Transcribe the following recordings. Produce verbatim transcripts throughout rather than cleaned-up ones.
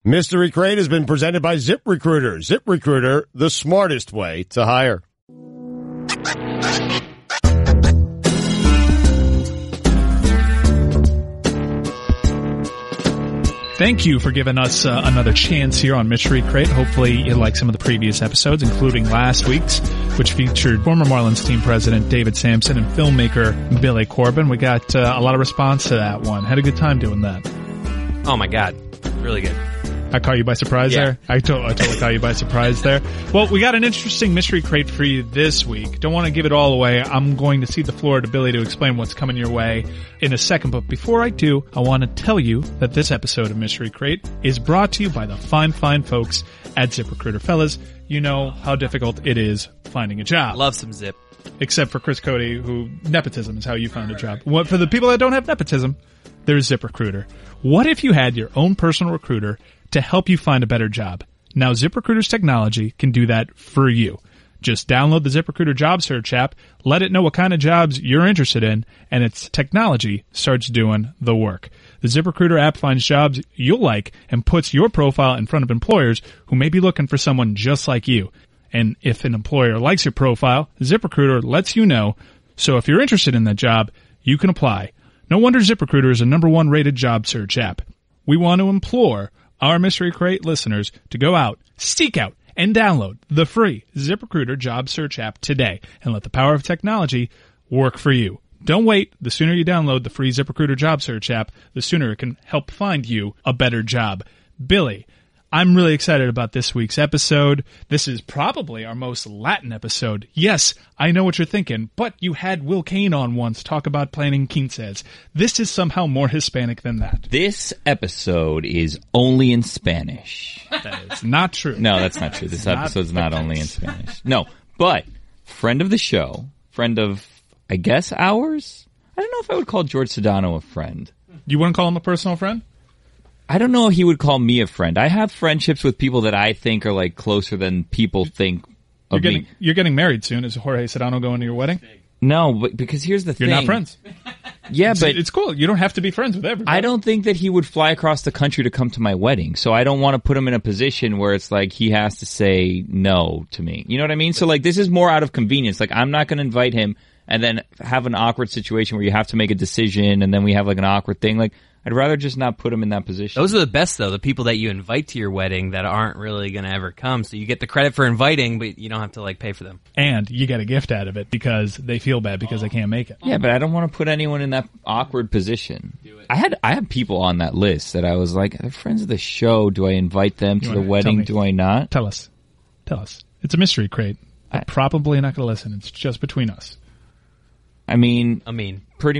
Mystery Crate has been presented by ZipRecruiter. ZipRecruiter, the smartest way to hire. Thank you for giving us uh, another chance here on Mystery Crate. Hopefully you like some of the previous episodes, including last week's, which featured former Marlins team president David Sampson and filmmaker Billy Corbin. We got uh, a lot of response to that one. Had a good time doing that. Oh my God. Really good. I caught you by surprise yeah. there? I, to- I totally caught you by surprise there. Well, we got an interesting Mystery Crate for you this week. Don't want to give it all away. I'm going to cede the floor to Billy to explain what's coming your way in a second. But before I do, I want to tell you that this episode of Mystery Crate is brought to you by the fine, fine folks at ZipRecruiter. Fellas, you know how difficult it is finding a job. Love some Zip. Except for Chris Cody, who nepotism is how you found a job. What for the people that don't have nepotism, there's ZipRecruiter. What if you had your own personal recruiter to help you find a better job? Now, ZipRecruiter's technology can do that for you. Just download the ZipRecruiter job search app, let it know what kind of jobs you're interested in, and its technology starts doing the work. The ZipRecruiter app finds jobs you'll like and puts your profile in front of employers who may be looking for someone just like you. And if an employer likes your profile, ZipRecruiter lets you know. So if you're interested in that job, you can apply. No wonder ZipRecruiter is a number one rated job search app. We want to implore our Mystery Crate listeners to go out, seek out, and download the free ZipRecruiter job search app today and let the power of technology work for you. Don't wait. The sooner you download the free ZipRecruiter job search app, the sooner it can help find you a better job. Billy, I'm really excited about this week's episode. This is probably our most Latin episode. Yes, I know what you're thinking, but you had Will Kane on once talk about planning quinces. This is somehow more Hispanic than that. This episode is only in Spanish. That is not true. No, that's not true. This episode's not only in Spanish. No, but friend of the show, friend of, I guess, ours? I don't know if I would call George Sedano a friend. You wouldn't call him a personal friend? I don't know if he would call me a friend. I have friendships with people that I think are like closer than people think of you're getting, me. You're getting married soon. Is Jorge Sedano going to your wedding? No, but because here's the you're thing. You're not friends. Yeah, it's, but it's cool. You don't have to be friends with everybody. I don't think that he would fly across the country to come to my wedding. So I don't want to put him in a position where it's like he has to say no to me. You know what I mean? So like this is more out of convenience. Like I'm not going to invite him and then have an awkward situation where you have to make a decision and then we have like an awkward thing. Like I'd rather just not put him in that position. Those are the best, though, the people that you invite to your wedding that aren't really going to ever come. So you get the credit for inviting, but you don't have to, like, pay for them. And you get a gift out of it because they feel bad because they can't make it. Yeah, but I don't want to put anyone in that awkward position. Do it. I had I had people on that list that I was like, they're friends of the show. Do I invite them to the wedding? Do I not? Tell us. Tell us. It's a Mystery Crate. They're probably not going to listen. It's just between us. I mean, I mean, pretty.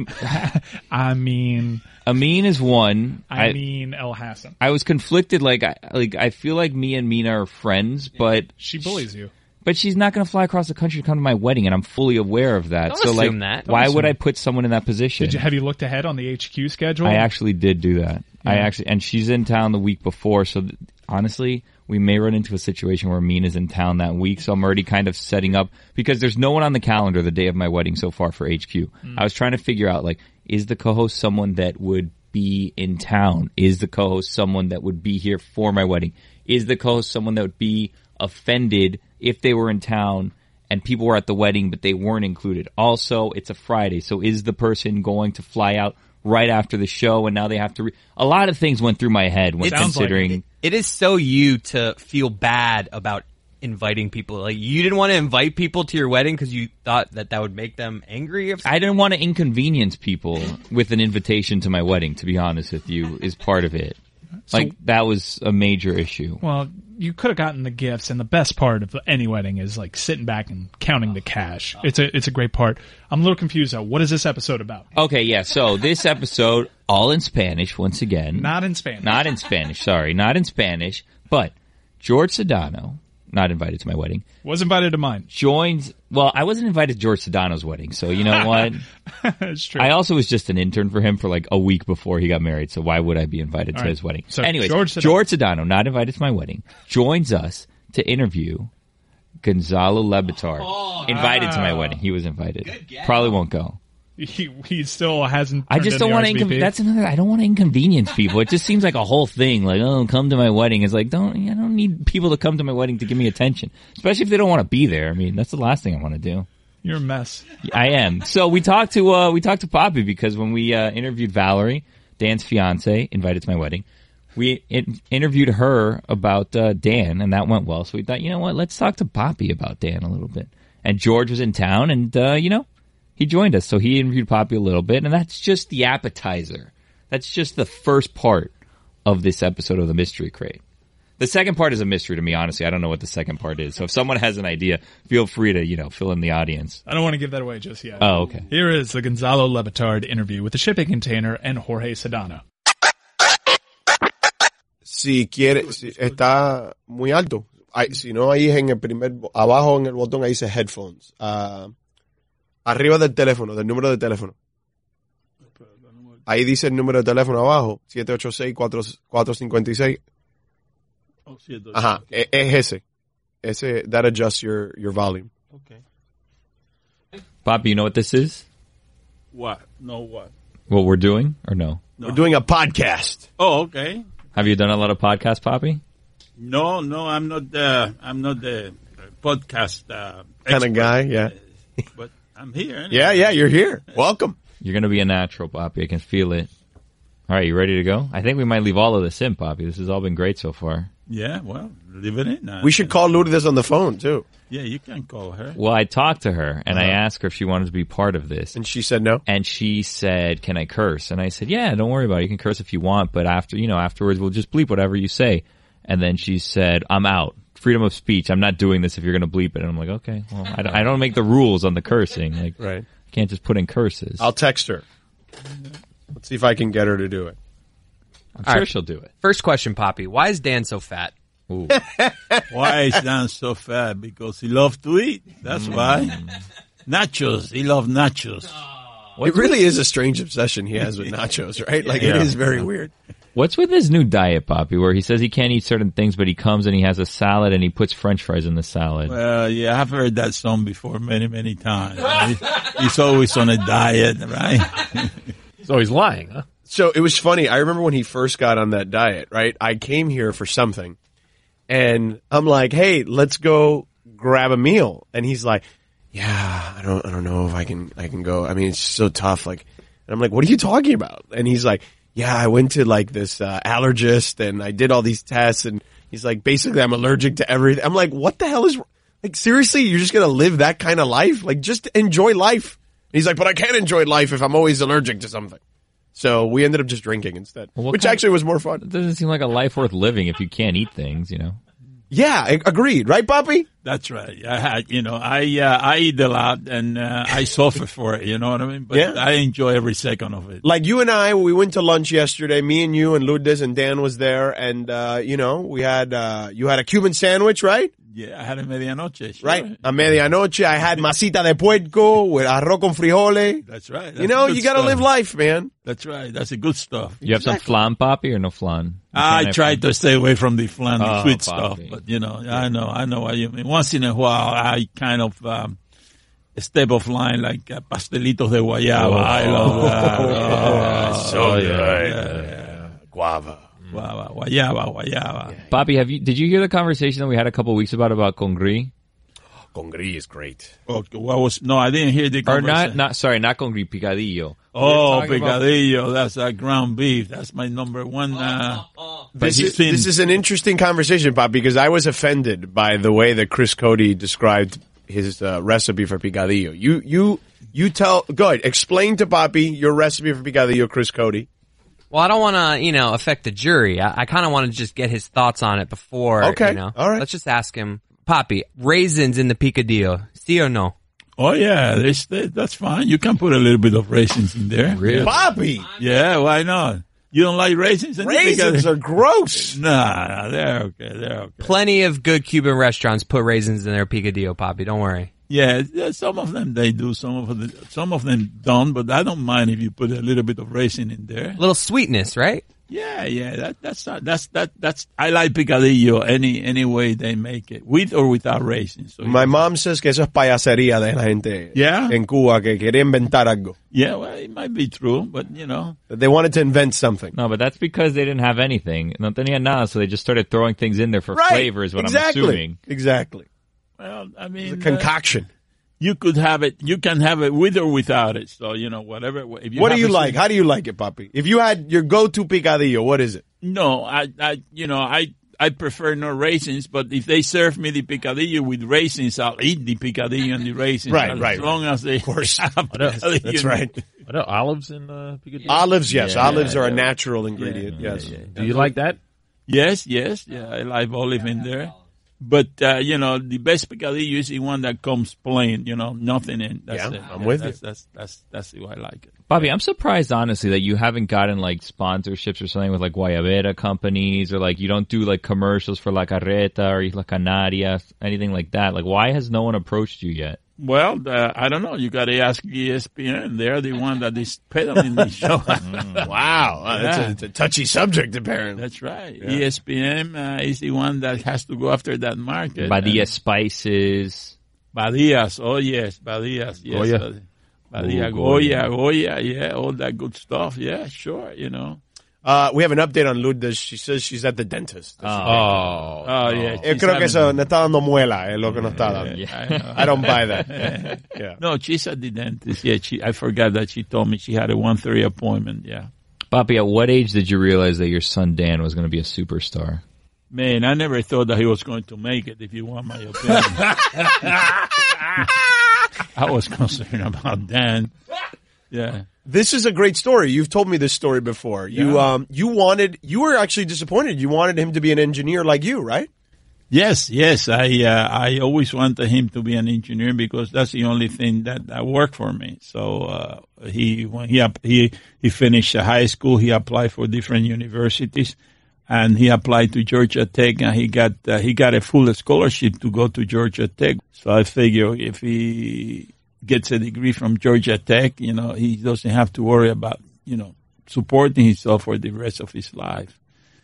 I mean, Amin is one. I, I mean, El Hassan. I was conflicted. Like, I like I feel like me and Mina are friends, but she bullies you. But she's not going to fly across the country to come to my wedding, and I'm fully aware of that. Don't so, assume like, that. why assume would I it. put someone in that position? Did you have you looked ahead on the H Q schedule? I actually did do that. Yeah. I actually, and she's in town the week before, so th- honestly, we may run into a situation where Mina's in town that week, so I'm already kind of setting up, because there's no one on the calendar the day of my wedding so far for H Q. Mm. I was trying to figure out, like, is the co-host someone that would be in town? Is the co-host someone that would be here for my wedding? Is the co-host someone that would be offended if they were in town and people were at the wedding but they weren't included? Also, it's a Friday, so is the person going to fly out right after the show and now they have to re- a lot of things went through my head when considering like it, it is so you to feel bad about inviting people. Like, you didn't want to invite people to your wedding because you thought that that would make them angry. If I didn't want to inconvenience people with an invitation to my wedding, to be honest with you, is part of it. So, like, that was a major issue. Well, you could have gotten the gifts, and the best part of any wedding is like sitting back and counting the cash. It's a it's a great part. I'm a little confused though. What is this episode about? Okay, yeah. So this episode, all in Spanish once again. Not in Spanish. Not in Spanish. Sorry, not in Spanish. But George Sedano, not invited to my wedding, was invited to mine. Joins. Well, I wasn't invited to George Sedano's wedding, so you know what? It's true. I also was just an intern for him for like a week before he got married, so why would I be invited All to right. his wedding? So anyways, George Sedano. George Sedano, not invited to my wedding, joins us to interview Gonzalo Lebitar. Oh, invited wow. to my wedding. He was invited. Probably won't go. he he still hasn't. I just don't want to. to. Incon- that's another. I don't want to inconvenience people. It just seems like a whole thing. Like, oh, come to my wedding. It's like, don't. I don't need people to come to my wedding to give me attention, especially if they don't want to be there. I mean, that's the last thing I want to do. You're a mess. I am. So we talked to uh, we talked to Poppy because when we uh, interviewed Valerie, Dan's fiance, invited to my wedding, we in- interviewed her about uh, Dan, and that went well. So we thought, you know what? Let's talk to Poppy about Dan a little bit. And George was in town, and uh, you know. He joined us, so he interviewed Poppy a little bit, and that's just the appetizer. That's just the first part of this episode of the Mystery Crate. The second part is a mystery to me, honestly. I don't know what the second part is. So if someone has an idea, feel free to, you know, fill in the audience. I don't want to give that away just yet. Oh, okay. Here is the Gonzalo Levitard interview with the shipping container and Jorge Sedano. Si quiere, si está muy alto. Ay, si no, ahí en el primer, abajo en el botón, ahí dice headphones. Uh, Arriba del teléfono, del número de teléfono. Ahí dice el número de teléfono abajo, siete ocho seis, cuatro cinco seis. Ajá, es ese. Ese, that adjusts your, your volume. Okay. Poppy, you know what this is? What? No what? What we're doing, or no? No. We're doing a podcast. Oh, okay. Have you done a lot of podcasts, Poppy? No, no, I'm not the, I'm not the podcast uh, Kind of expert, guy, yeah. But I'm here. Anyway. Yeah, yeah, you're here. Welcome. You're going to be a natural, Poppy. I can feel it. All right, you ready to go? I think we might leave all of this in, Poppy. This has all been great so far. Yeah, well, leave it in. Uh, We should call Lourdes on the phone, too. Yeah, you can call her. Well, I talked to her, and Uh-huh. I asked her if she wanted to be part of this. And she said no. And she said, can I curse? And I said, yeah, don't worry about it. You can curse if you want, but after, you know, afterwards we'll just bleep whatever you say. And then she said, I'm out. Freedom of speech. I'm not doing this if you're going to bleep it. And I'm like, okay, well, I don't, I don't make the rules on the cursing. Like, Right. I can't just put in curses. I'll text her. Let's see if I can get her to do it. I'm All sure right. she'll do it. First question, Poppy. Why is Dan so fat? Ooh. Why is Dan so fat? Because he loves to eat. That's why. Nachos. He loves nachos. It really is a strange obsession he has with nachos, right? Like, it Yeah. is very weird. What's with his new diet, Poppy, where he says he can't eat certain things, but he comes and he has a salad and he puts French fries in the salad? Well, yeah, I've heard that song before many, many times. He- He's always on a diet, right? So he's lying, huh? So it was funny. I remember when he first got on that diet, right? I came here for something and I'm like, hey, let's go grab a meal. And he's like, yeah, I don't, I don't know if I can, I can go. I mean, it's so tough. Like, and I'm like, what are you talking about? And he's like, yeah, I went to like this, uh, allergist and I did all these tests and he's like, basically I'm allergic to everything. I'm like, what the hell is, like, seriously, you're just going to live that kind of life? Like, just enjoy life. And he's like, but I can't enjoy life if I'm always allergic to something. So we ended up just drinking instead, Well, what which kind- actually was more fun. It doesn't seem like a life worth living if you can't eat things, you know? Yeah, I- agreed. Right, Poppy? That's right. I had, you know, I uh, I eat a lot and uh, I suffer for it. You know what I mean? But Yeah. I enjoy every second of it. Like you and I, we went to lunch yesterday, me and you and Lourdes and Dan was there. And, uh, you know, we had, uh, you had a Cuban sandwich, right? Yeah, I had a medianoche. Sure. Right. A medianoche. I had masita de puerco with arroz con frijoles. That's right. That's You know, good you gotta stuff. live life, man. That's right. That's a good stuff. You have some flan, Poppy, or no flan? You I can't have try flan? to stay away from the flan, the Oh, sweet stuff, Poppy. but you know, I know, I know what you mean. Once in a while, I kind of um, step off line like uh, pastelitos de guayaba. I love that. Oh, So good. yeah. Guava. Guava, guayaba, guayaba. Poppy, have you, did you hear the conversation that we had a couple weeks about, about Congri? Congri is great. Okay, what was? No, I didn't hear the Or conversation. not, not, sorry, not Congri, Picadillo. Oh, We were talking about- picadillo. That's that ground beef. That's my number one. Uh, This he's is, been- this is an interesting conversation, Bob, because I was offended by the way that Chris Cody described his uh, recipe for picadillo. You, you, you tell, go ahead, explain to Poppy your recipe for picadillo, Chris Cody. Well, I don't want to, you know, affect the jury. I, I kind of want to just get his thoughts on it before. Okay, You know. all right. Let's just ask him, Poppy, raisins in the picadillo, sí or no? oh yeah, there's, that's fine. You can put a little bit of raisins in there. Really? Poppy! Yeah, why not? You don't like raisins? in the Raisins picadillo? are gross! Nah, nah, they're okay. They're okay. Plenty of good Cuban restaurants put raisins in their picadillo, Poppy. Don't worry. Yeah, yeah, some of them they do, some of the, some of them don't. But I don't mind if you put a little bit of raisin in there. A little sweetness, right? Yeah, yeah, that, that's not, that's, that, that's, I like picadillo any, any way they make it, with or without raisins. So, My mom says que eso es payasería de la gente Yeah. en Cuba que quería inventar algo. yeah, well, it might be true, but you know. They wanted to invent something. No, but that's because they didn't have anything. No tenían nada, so they just started throwing things in there for Right. flavor is what exactly. I'm assuming. Exactly. Well, I mean, It's a concoction. uh, you could have it, you can have it with or without it. So, you know, whatever. If you What do have you a like? certain- How do you like it, papi? If you had your go-to picadillo, what is it? No, I, I, you know, I, I prefer no raisins, but if they serve me the picadillo with raisins, I'll eat the picadillo and the raisins. Right, as right, long as they, of course. That's right. Are there olives in uh, picadillo? Olives, yes. Yeah, Olives yeah, are a yeah. natural ingredient, Yeah, yes. yeah. Do you like that? Yes, yes, yeah, I like olive in there. But, uh, you know, the best picadillo is the one that comes plain, you know, nothing in. That's Yeah, it. I'm with that's, you. That's, that's, that's the way I like it. Bobby, I'm surprised honestly that you haven't gotten like sponsorships or something with like Guayabera companies or like you don't do like commercials for La Carreta or Isla Canaria, anything like that. Like why has no one approached you yet? Well, uh, I don't know. You got to ask E S P N. They're the one that is peddling the show. Wow. Uh, that's Yeah. a, it's a touchy subject, apparently. That's right. E S P N uh, is the one that has to go after that market. Badia And Spices. Badias. Oh, yes. Badias. Yes. Goya. Badia, Ooh, Goya, Goya. Yeah. All that good stuff. Yeah, sure. You know. Uh, we have an update on Lourdes. She says she's at the dentist. Oh. Oh, yeah. Yo she's creo que eso having- no está dando muela, es lo que no está dando. Yeah, I know. I don't buy that. Yeah. No, she's at the dentist. Yeah, she. I forgot that she told me she had a one thirty appointment. Yeah. Bobby, at what age did you realize that your son Dan was going to be a superstar? Man, I never thought that he was going to make it, if you want my opinion. I was concerned about Dan. Yeah. This is a great story. You've told me this story before. You Yeah. um you wanted you were actually disappointed. You wanted him to be an engineer like you, right? Yes, yes. I uh, I always wanted him to be an engineer because that's the only thing that, that worked for me. So uh, he when he app- he he finished high school, he applied for different universities, and he applied to Georgia Tech, and he got uh, he got a full scholarship to go to Georgia Tech. So I figure if he gets a degree from Georgia Tech, you know, he doesn't have to worry about, you know, supporting himself for the rest of his life.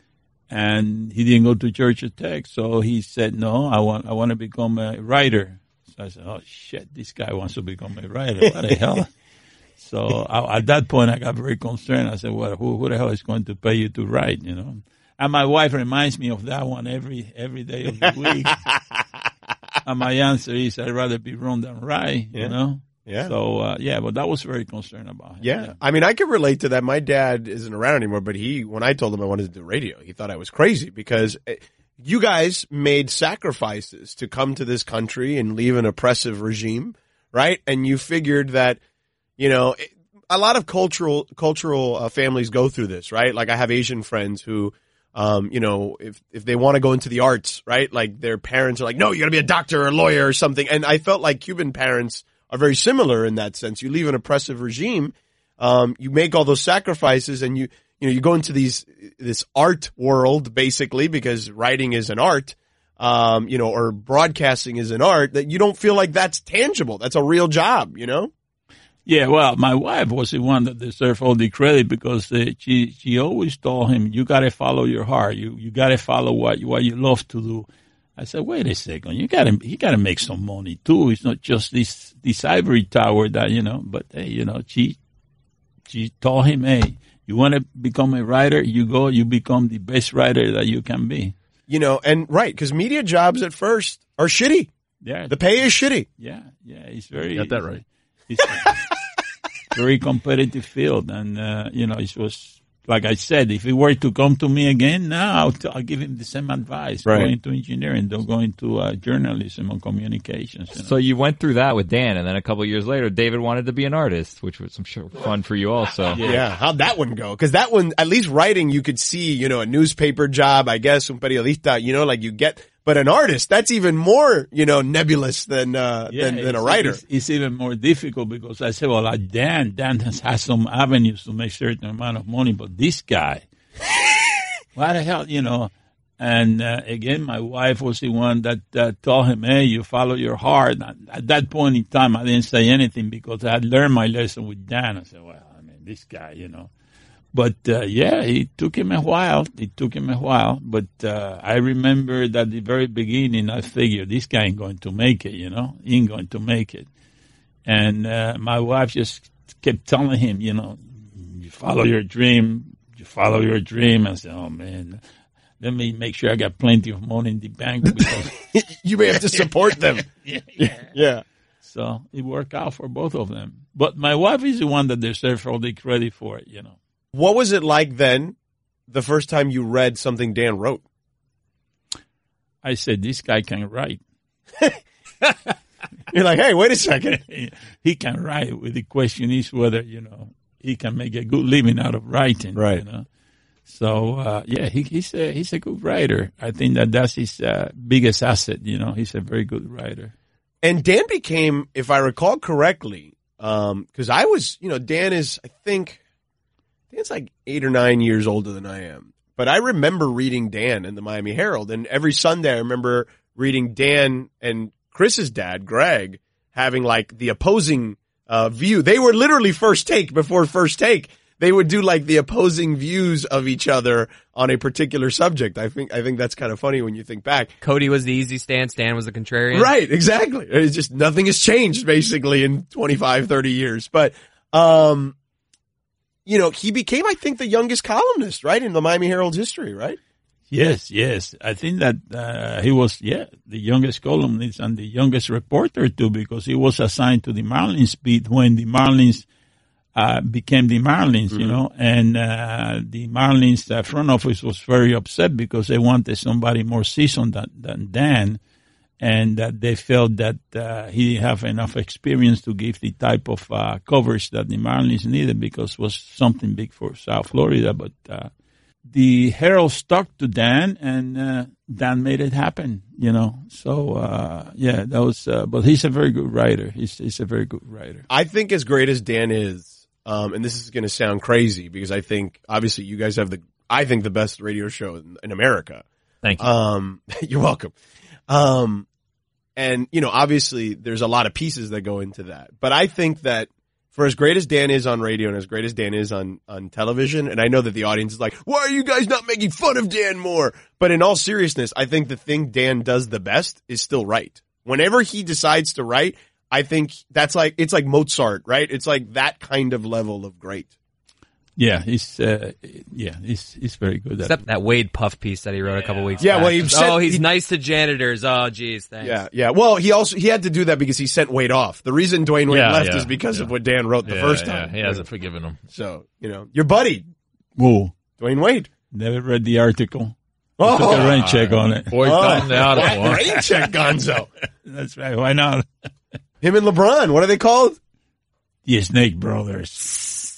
And he didn't go to Georgia Tech, so he said, no, I want, I want to become a writer. So I said, oh shit, this guy wants to become a writer. What the hell? So I, at that point, I got very concerned. I said, well, who, who the hell is going to pay you to write, you know? And my wife reminds me of that one every, every day of the week. And my answer is, I'd rather be wrong than right, Yeah. you know? Yeah. So, uh, yeah, but that was very concerned about him. Yeah. I mean, I can relate to that. My dad isn't around anymore, but he, when I told him I wanted to do radio, he thought I was crazy because eh, you guys made sacrifices to come to this country and leave an oppressive regime, right? And you figured that, you know, it, a lot of cultural, cultural uh, families go through this, right? Like I have Asian friends who, um, you know, if, if they want to go into the arts, right? Like their parents are like, no, you gotta be a doctor or a lawyer or something. And I felt like Cuban parents are very similar in that sense. You leave an oppressive regime, um, you make all those sacrifices, and you you know you go into these this art world basically because writing is an art, um, you know, or broadcasting is an art that you don't feel like that's tangible. That's a real job, you know. Yeah, well, my wife was the one that deserved all the credit because uh, she she always told him, "You got to follow your heart. You you got to follow what you, what you love to do." I said, "Wait a second. You got to you got to make some money too. It's not just this this ivory tower that you know." But hey, you know, she she told him, "Hey, you want to become a writer? You go. You become the best writer that you can be." You know, and right because media jobs at first are shitty. Yeah, The pay is shitty. yeah, yeah. It's very Got that right. It's a very competitive field, and uh, you know, it was like I said, if he were to come to me again, now I'll, t- I'll give him the same advice: Right. go into engineering, don't go into uh, journalism or communications. You know? So you went through that with Dan, and then a couple of years later, David wanted to be an artist, which was, I'm sure, fun for you also. Yeah. How'd that one go? Because that one, at least writing, you could see, you know, a newspaper job, I guess, un periodista, you know, like you get, but an artist, that's even more, you know, nebulous than, uh, Yeah, than, than a it's- writer. It's, it's even more difficult because I said, well, like Dan, Dan has, has some avenues to make certain amount of money, but this guy, what the hell, you know? And uh, again, my wife was the one that uh, told him, hey, you follow your heart. And at that point in time, I didn't say anything because I had learned my lesson with Dan. I said, well, I mean, this guy, you know. But uh, yeah, it took him a while. It took him a while. But uh, I remember that at the very beginning, I figured this guy ain't going to make it. You know, he ain't going to make it. And uh, my wife just kept telling him, you know, you follow your dream, you follow your dream. I said, oh man, let me make sure I got plenty of money in the bank because You may have to support them. yeah, yeah. Yeah. So it worked out for both of them. But my wife is the one that deserves all the credit for it, you know. What was it like then, the first time you read something Dan wrote? I said, this guy can write. You're like, hey, wait a second. He can write. The question is whether, you know, he can make a good living out of writing. Right. You know? So, uh, yeah, he, he's a, he's a good writer. I think that that's his uh, biggest asset. You know, he's a very good writer. And Dan became, if I recall correctly, um, cause I was, you know, Dan is, I think, Dan's like eight or nine years older than I am. But I remember reading Dan in the Miami Herald, and every Sunday I remember reading Dan and Chris's dad, Greg, having like the opposing uh, view. They were literally First Take before First Take. They would do like the opposing views of each other on a particular subject. I think I think that's kind of funny when you think back. Cody was the easy stance, Dan was the contrarian. Right, exactly. It's just nothing has changed basically in twenty-five, thirty years. But, um, you know, he became, I think, the youngest columnist, right, in the Miami Herald's history, right? Yes, yes. I think that uh, he was, yeah, the youngest columnist and the youngest reporter, too, because he was assigned to the Marlins beat when the Marlins uh, became the Marlins, mm-hmm. you know, and uh, the Marlins uh, front office was very upset because they wanted somebody more seasoned than, than Dan, and that uh, they felt that uh, he didn't have enough experience to give the type of uh, coverage that the Marlins needed because it was something big for South Florida, but uh, the Herald stuck to Dan, and uh, Dan made it happen, you know. So, uh, yeah, that was, uh, but he's a very good writer. He's, he's a very good writer. I think as great as Dan is, um, and this is going to sound crazy because I think, obviously, you guys have the, I think, the best radio show in, in America. Thank you. Um, you're welcome. Um, and, you know, obviously, there's a lot of pieces that go into that. But I think that for as great as Dan is on radio and as great as Dan is on, on television, and I know that the audience is like, why are you guys not making fun of Dan more? But in all seriousness, I think the thing Dan does the best is still write. Whenever he decides to write, I think that's like, it's like Mozart, right? It's like that kind of level of great. Yeah, he's, uh, yeah, he's, he's very good at it. Except that Wade Puff piece that he wrote a couple weeks Yeah, back. well, he said- oh, he's he- nice to janitors. Oh, geez, thanks. Yeah, yeah. Well, he also, he had to do that because he sent Wade off. The reason Dwayne Wade Yeah, left yeah, is because yeah. of what Dan wrote the Yeah, first yeah, time. he hasn't forgiven him. So, you know, your buddy, Whoa, Dwayne Wade. never read the article. Oh, Took a rain check on it. Boy, tighten the audible. huh? rain check Gonzo. That's right. Why not? Him and LeBron, what are they called? The Snake Brothers.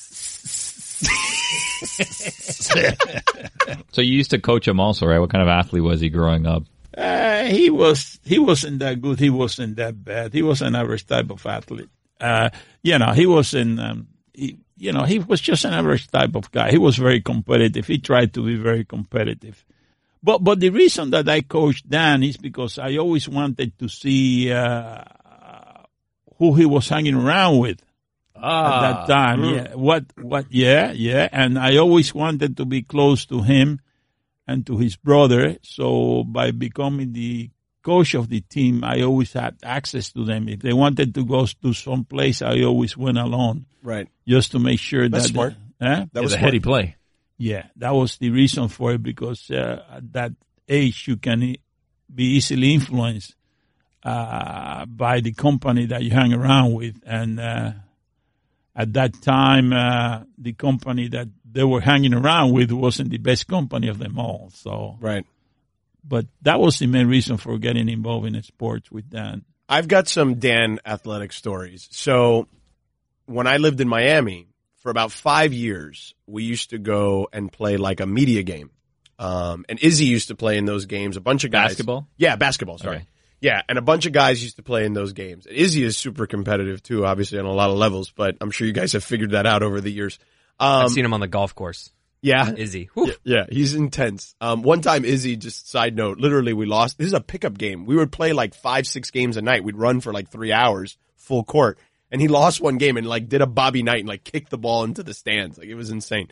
So you used to coach him also, right? What kind of athlete was he growing up? Uh, he was, he wasn't that good. He wasn't that bad. He was an average type of athlete. Uh, you know, he wasn't, um, he, you know, he was just an average type of guy. He was very competitive. He tried to be very competitive. But, but the reason that I coached Dan is because I always wanted to see, uh, who he was hanging around with. Ah, At that time, mm. yeah. What, what, yeah, yeah. And I always wanted to be close to him and to his brother. So by becoming the coach of the team, I always had access to them. If they wanted to go to some place, I always went alone Right. just to make sure That's that. smart. Huh? That was was a smart. heady play. Yeah, that was the reason for it because uh, at that age you can e- be easily influenced uh, by the company that you hang around with. And uh, at that time, uh, the company that they were hanging around with wasn't the best company of them all. So, Right. but that was the main reason for getting involved in sports with Dan. I've got some Dan athletic stories. So when I lived in Miami for about five years, we used to go and play like a media game. Um, and Izzy used to play in those games. A bunch of guys. Basketball? Yeah, basketball, sorry. Okay. Yeah, and a bunch of guys used to play in those games. Izzy is super competitive too, obviously on a lot of levels, but I'm sure you guys have figured that out over the years. Um, I've seen him on the golf course. yeah. Izzy. Whew. Yeah, he's intense. Um, one time Izzy, just side note, literally we lost. This is a pickup game. We would play like five, six games a night. We'd run for like three hours, full court. And he lost one game and like did a Bobby Knight and like kicked the ball into the stands. Like it was insane.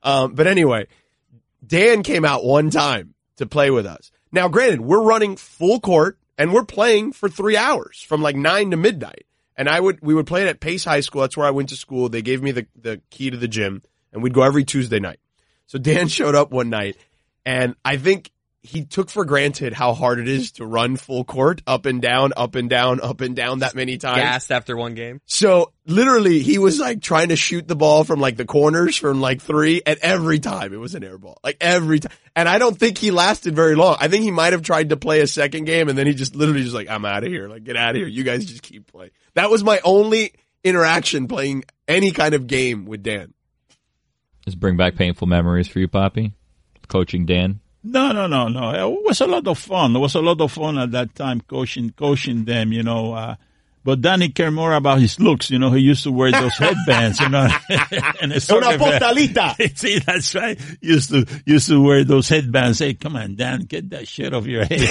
Um, but anyway, Dan came out one time to play with us. Now, granted, we're running full court and we're playing for three hours from like nine to midnight. And I would, we would play it at Pace High School. That's where I went to school. They gave me the, the key to the gym and we'd go every Tuesday night. So Dan showed up one night and I think he took for granted how hard it is to run full court up and down, up and down, up and down that many times. Gassed after one game. So literally he was like trying to shoot the ball from like the corners from like three, and every time it was an air ball. Like every time. And I don't think he lasted very long. I think he might have tried to play a second game and then he just literally just like, I'm out of here. Like, get out of here. You guys just keep playing. That was my only interaction playing any kind of game with Dan. Just bring back painful memories for you, Poppy? Coaching Dan? No, no, no, no. It was a lot of fun. It was a lot of fun at that time coaching, coaching them, you know. Uh, but Danny cared more about his looks, you know. He used to wear those headbands, you know. and a Una postalita. See, that's right. Used to, used to wear those headbands. Hey, come on, Dan, get that shit off your head.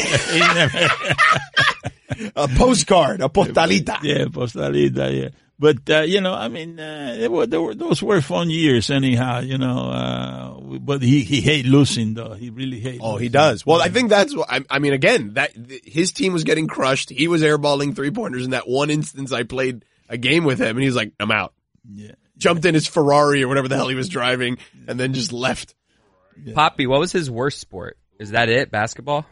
A postcard, a postalita. Yeah, postalita, yeah. But, uh, you know, I mean, uh, it were, were, those were fun years anyhow, you know, uh, but he, he hate losing though. He really hate Oh, losing. he does. Well, I think that's what, I, I mean, again, that, his team was getting crushed. He was airballing three pointers in that one instance I played a game with him and he's like, I'm out. Yeah. Jumped in his Ferrari or whatever the hell he was driving and then just left. Yeah. Poppy, what was his worst sport? Is that it? Basketball?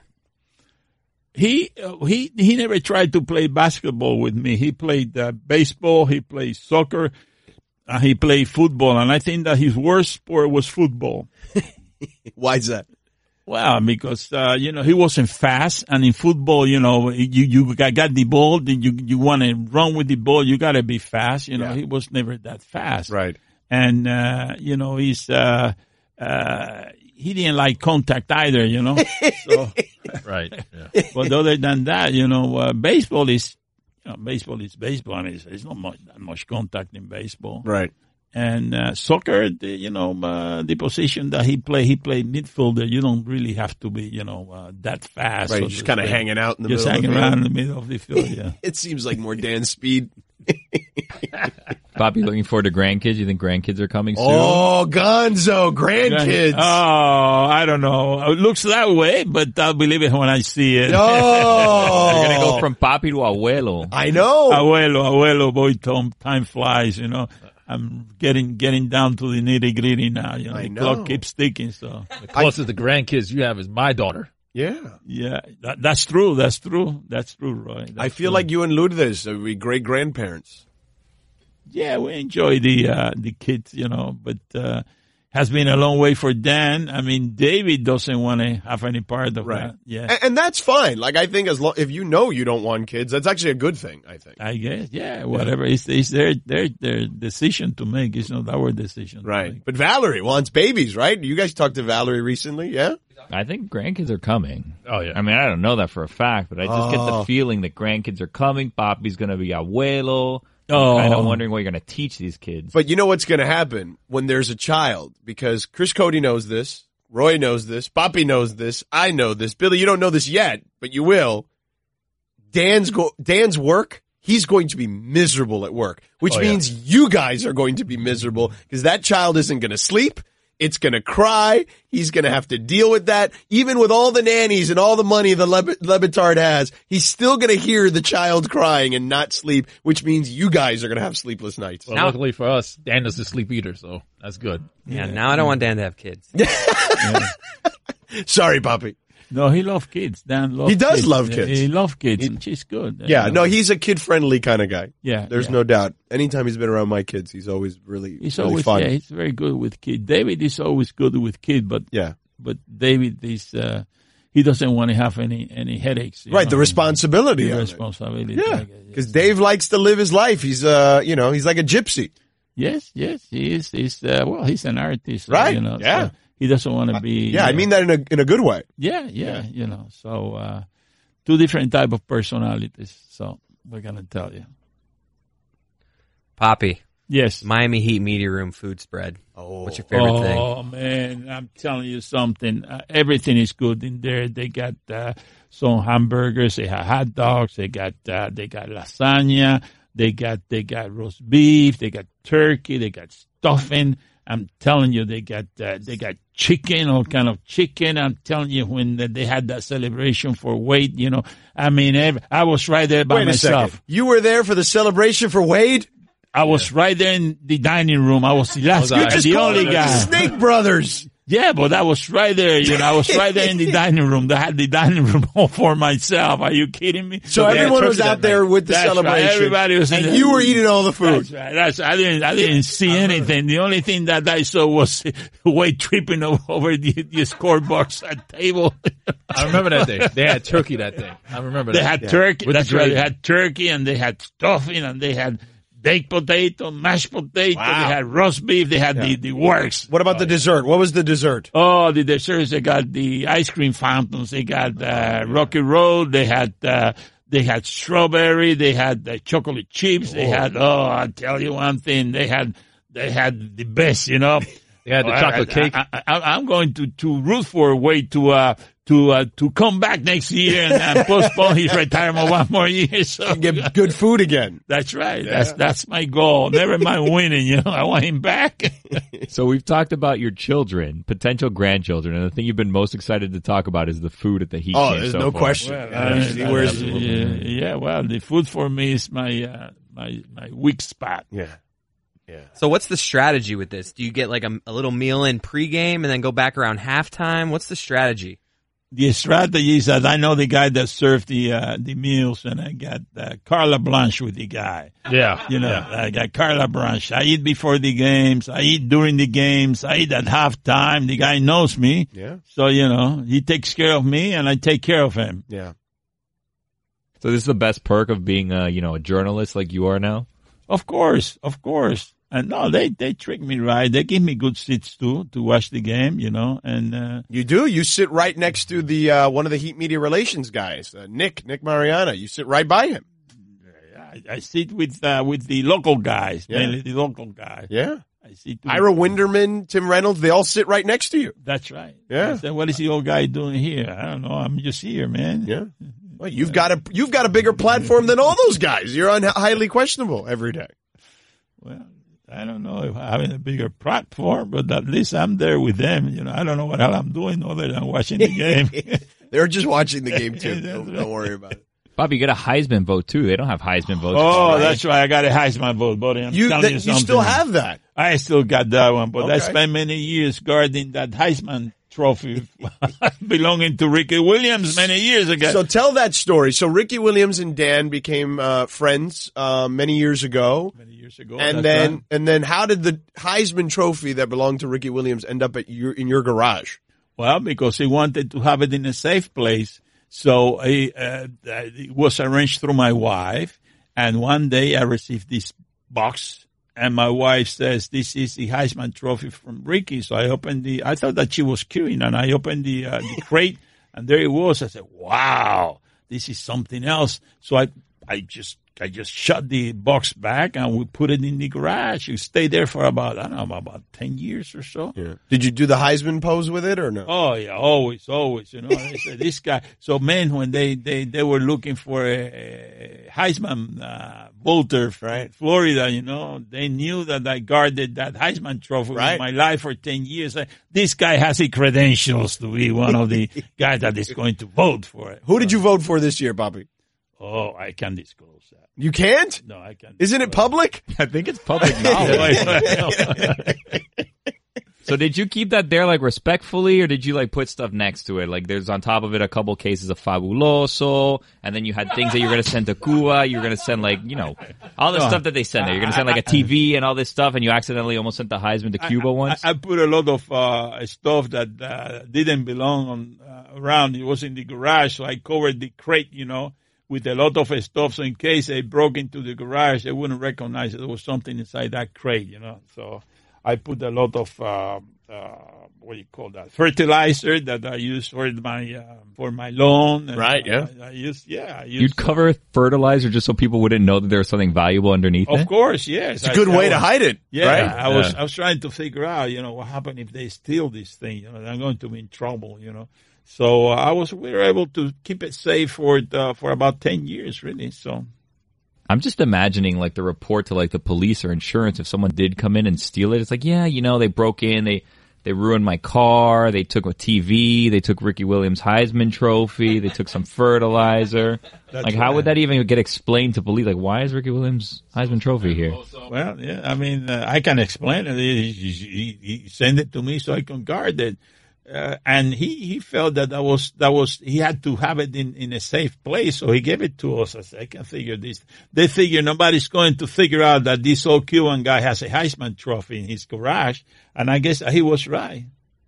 He uh, he he never tried to play basketball with me. He played uh, baseball, he played soccer, uh, he played football, and I think that his worst sport was football. Why is that? Well, because uh, you know he wasn't fast, and in football, you know, you you got, got the ball, then you you want to run with the ball, you got to be fast. You know, Yeah. he was never that fast, Right. and uh, you know he's. Uh, uh, he didn't like contact either, you know. So, Right. Yeah. but other than that, you know, uh, baseball is, you know, baseball is baseball. I mean, it's, it's not much, that much contact in baseball. Right. And uh, soccer, the, you know, uh, the position that he played, he played midfielder. You don't really have to be, you know, uh, that fast. Right. So Just to kind of say. hanging out in the Just middle hanging of the around in field. the middle of the field, yeah. It seems like more Dan speed. Poppy, looking forward to grandkids? You think grandkids are coming soon? Oh, Gonzo, grandkids. Oh, I don't know. It looks that way, but I'll believe it when I see it. Oh. You're going to go from Poppy to Abuelo. I know. Abuelo, abuelo, boy, Tom, time flies, you know. I'm getting getting down to the nitty gritty now. You know, I the know. clock keeps ticking. So The closest to grandkids you have is my daughter. Yeah. yeah, that, that's true. That's true. That's true, Roy. That's I feel true. like you and Lourdes would be great grandparents. yeah, we enjoy the uh, the kids, you know, but uh, has been a long way for Dan. I mean, David doesn't want to have any part of Right. that. Yeah, And, and that's fine. Like, I think as long, if you know you don't want kids, that's actually a good thing, I think. I guess. Yeah, whatever. It's, it's their their their decision to make. It's not our decision. to Right. make. But Valerie wants babies, right? You guys talked to Valerie recently, yeah? I think grandkids are coming. Oh, yeah. I mean, I don't know that for a fact, but I just get Oh. the feeling that grandkids are coming. Poppy's going to be Abuelo. Oh. I'm kind of wondering what you're going to teach these kids. But you know what's going to happen when there's a child? Because Chris Cody knows this, Roy knows this, Poppy knows this, I know this. Billy, you don't know this yet, but you will. Dan's go, Dan's work, he's going to be miserable at work, which Oh, yeah. means you guys are going to be miserable because that child isn't going to sleep. It's going to cry. He's going to have to deal with that. Even with all the nannies and all the money the Le- Lebitard has, he's still going to hear the child crying and not sleep, which means you guys are going to have sleepless nights. Well, Now- luckily for us, Dan is a sleep eater, so that's good. Yeah, now I don't want Dan to have kids. Sorry, Poppy. No, he loves kids. Dan loves He does kids. love Yeah, kids. He loves kids, and she's good. Yeah, You no, know. he's a kid-friendly kind of guy. Yeah, There's yeah. no doubt. Anytime he's been around my kids, he's always really, He's really always fun. yeah, he's very good with kids. David is always good with kids, but Yeah. but David is uh, he doesn't want to have any any headaches. you Right, know. the responsibility The of it. responsibility. Yeah, I guess. because Dave likes to live his life. He's, uh, you know, he's like a gypsy. Yes, yes, he is. He's uh, well, he's an artist, Right, You know, yeah. so he doesn't want to be. Yeah, I mean that in a in a good way. Yeah, yeah, you know. So uh, two different type of personalities. So we're gonna tell you. Poppy, Yes. Miami Heat media room food spread. Oh. What's your favorite thing? Oh man, I'm telling you something. Uh, everything is good in there. They got uh, some hamburgers. They have hot dogs. They got uh, they got lasagna. They got they got roast beef. They got turkey. They got stuffing. I'm telling you, they got uh, they got chicken, all kind of chicken. I'm telling you, when they had that celebration for Wade, you know, I mean, every, I was right there by Wait a myself. second. You were there for the celebration for Wade? I was yeah. right there in the dining room. I was the last was guy, I? the only guy. Snake Brothers. Yeah, but I was right there. You know, I was right there in the dining room. I had the dining room all for myself. Are you kidding me? So, so everyone was out there with the That's celebration. Right. Everybody was, and in you were eating all the food. That's right. That's, I didn't. I didn't see anything. The only thing that I saw was Wade tripping over the, the scoreboards at table. I remember that day. They had turkey that day. I remember they that. had yeah. turkey. With That's the right. gravy. They had turkey and they had stuffing and they had baked potato, mashed potato. Wow. They had roast beef. They had Yeah. the, the works. What about the dessert? What was the dessert? Oh, the desserts. They got the ice cream fountains. They got uh, Rocky Road. They had uh, they had strawberry. They had uh, chocolate chips. They had oh, I'll tell you one thing. They had they had the best. You know. They had the chocolate I, cake. I, I, I, I'm going to to root for Wade to uh to uh, to come back next year and, and postpone his retirement one more year. So Get good food again. that's right. Yeah. That's that's my goal. Never mind winning. You know, I want him back. So we've talked about your children, potential grandchildren, and the thing you've been most excited to talk about is the food at the Heat Oh, game there's so no far. question. Well, Yeah, uh, where's- yeah, yeah, well, the food for me is my uh, my my weak spot. Yeah. Yeah. So what's the strategy with this? Do you get like a, a little meal in pregame and then go back around halftime? What's the strategy? The strategy is that I know the guy that served the uh, the meals, and I got uh, Carla Blanche with the guy. Yeah. You know, Yeah. I got Carla Blanche. I eat before the games. I eat during the games. I eat at halftime. The guy knows me. Yeah. So, you know, he takes care of me and I take care of him. Yeah. So this is the best perk of being a, you know, a journalist like you are now? Of course, of course. And no, they, they trick me right. They give me good seats too to watch the game, you know, and, uh, You do. You sit right next to the uh, one of the Heat media relations guys, uh, Nick Nick Mariana. You sit right by him. I, I sit with, uh, with the local guys, Yeah. mainly the local guys. Yeah. I sit Ira Winderman, Tim Reynolds, they all sit right next to you. That's right. Yeah. I said, what is the old guy doing here? I don't know. I'm just here, man. Yeah. Well, you've got a you've got a bigger platform than all those guys. You're on highly questionable every day. Well, I don't know if I'm having a bigger platform, but at least I'm there with them. You know, I don't know what hell I'm doing other than watching the game. They're just watching the game too. That's Don't, right. don't worry about it. Bobby, you get a Heisman vote too. They don't have Heisman votes. Oh, that's right. I got a Heisman vote, buddy. I'm You telling that, you you something. still have that. I still got that one, but I Okay. spent many years guarding that Heisman trophy belonging to Ricky Williams many years ago. So tell that story. So Ricky Williams and Dan became uh, friends uh, many years ago. many years ago. And that's then, right. and then, how did the Heisman Trophy that belonged to Ricky Williams end up at your in your garage? Well, because he wanted to have it in a safe place. So I, uh, it was arranged through my wife. And one day I received this box and my wife says, this is the Heisman Trophy from Ricky. So I opened the, I thought that she was kidding, and I opened the, uh, the crate and there it was. I said, wow, this is something else. So I, I just, I just shut the box back and we put it in the garage. It stayed there for about, I don't know, about ten years or so. Yeah. Did you do the Heisman pose with it or no? Oh yeah, always, always. You know, they said, this guy. So man, when they they they were looking for a, a Heisman uh, voter from Florida, you know, they knew that I guarded that Heisman trophy Right. in my life for ten years. I, this guy has the credentials to be one of the guys that is going to vote for it. Who did you vote for this year, Bobby? Oh, I can't disclose that. You can't? No, I can't. Isn't it public? I think it's public knowledge. So did you keep that there like respectfully, or did you like put stuff next to it? Like there's on top of it a couple cases of Fabuloso, and then you had things that you're going to send to Cuba. You're going to send like, you know, all the No. stuff that they send there. You're going to send like a T V and all this stuff, and you accidentally almost sent the Heisman to Cuba I, once. I, I put a lot of uh, stuff that uh, didn't belong on uh, around. It was in the garage, so I covered the crate, you know, with a lot of stuff. So in case they broke into the garage, they wouldn't recognize there was something inside that crate, you know. So I put a lot of uh, uh, what do you call that? Fertilizer that I use for my uh, for my lawn. And, Right, yeah. Uh, I use yeah. I use, You'd cover fertilizer just so people wouldn't know that there was something valuable underneath Of it? course, yes. It's a good way to hide it, Yeah, right? I was Yeah. I was trying to figure out, you know, what happened if they steal this thing. You know, I'm going to be in trouble. You know, so uh, I was we were able to keep it safe for uh, for about ten years, really. So I'm just imagining like the report to like the police or insurance if someone did come in and steal it. It's like, yeah, you know, they broke in, they they ruined my car, they took a T V, they took Ricky Williams' Heisman Trophy, they took some fertilizer. That's like, how right. would that even get explained to police? Like, why is Ricky Williams' Heisman Trophy here? Well, yeah, I mean, uh, I can explain it. He, he, he sent it to me so I can guard it. Uh, and he, he felt that that was, that was, he had to have it in, in a safe place, so he gave it to us. I said, I can figure this. They figure nobody's going to figure out that this old Cuban guy has a Heisman Trophy in his garage, and I guess he was right.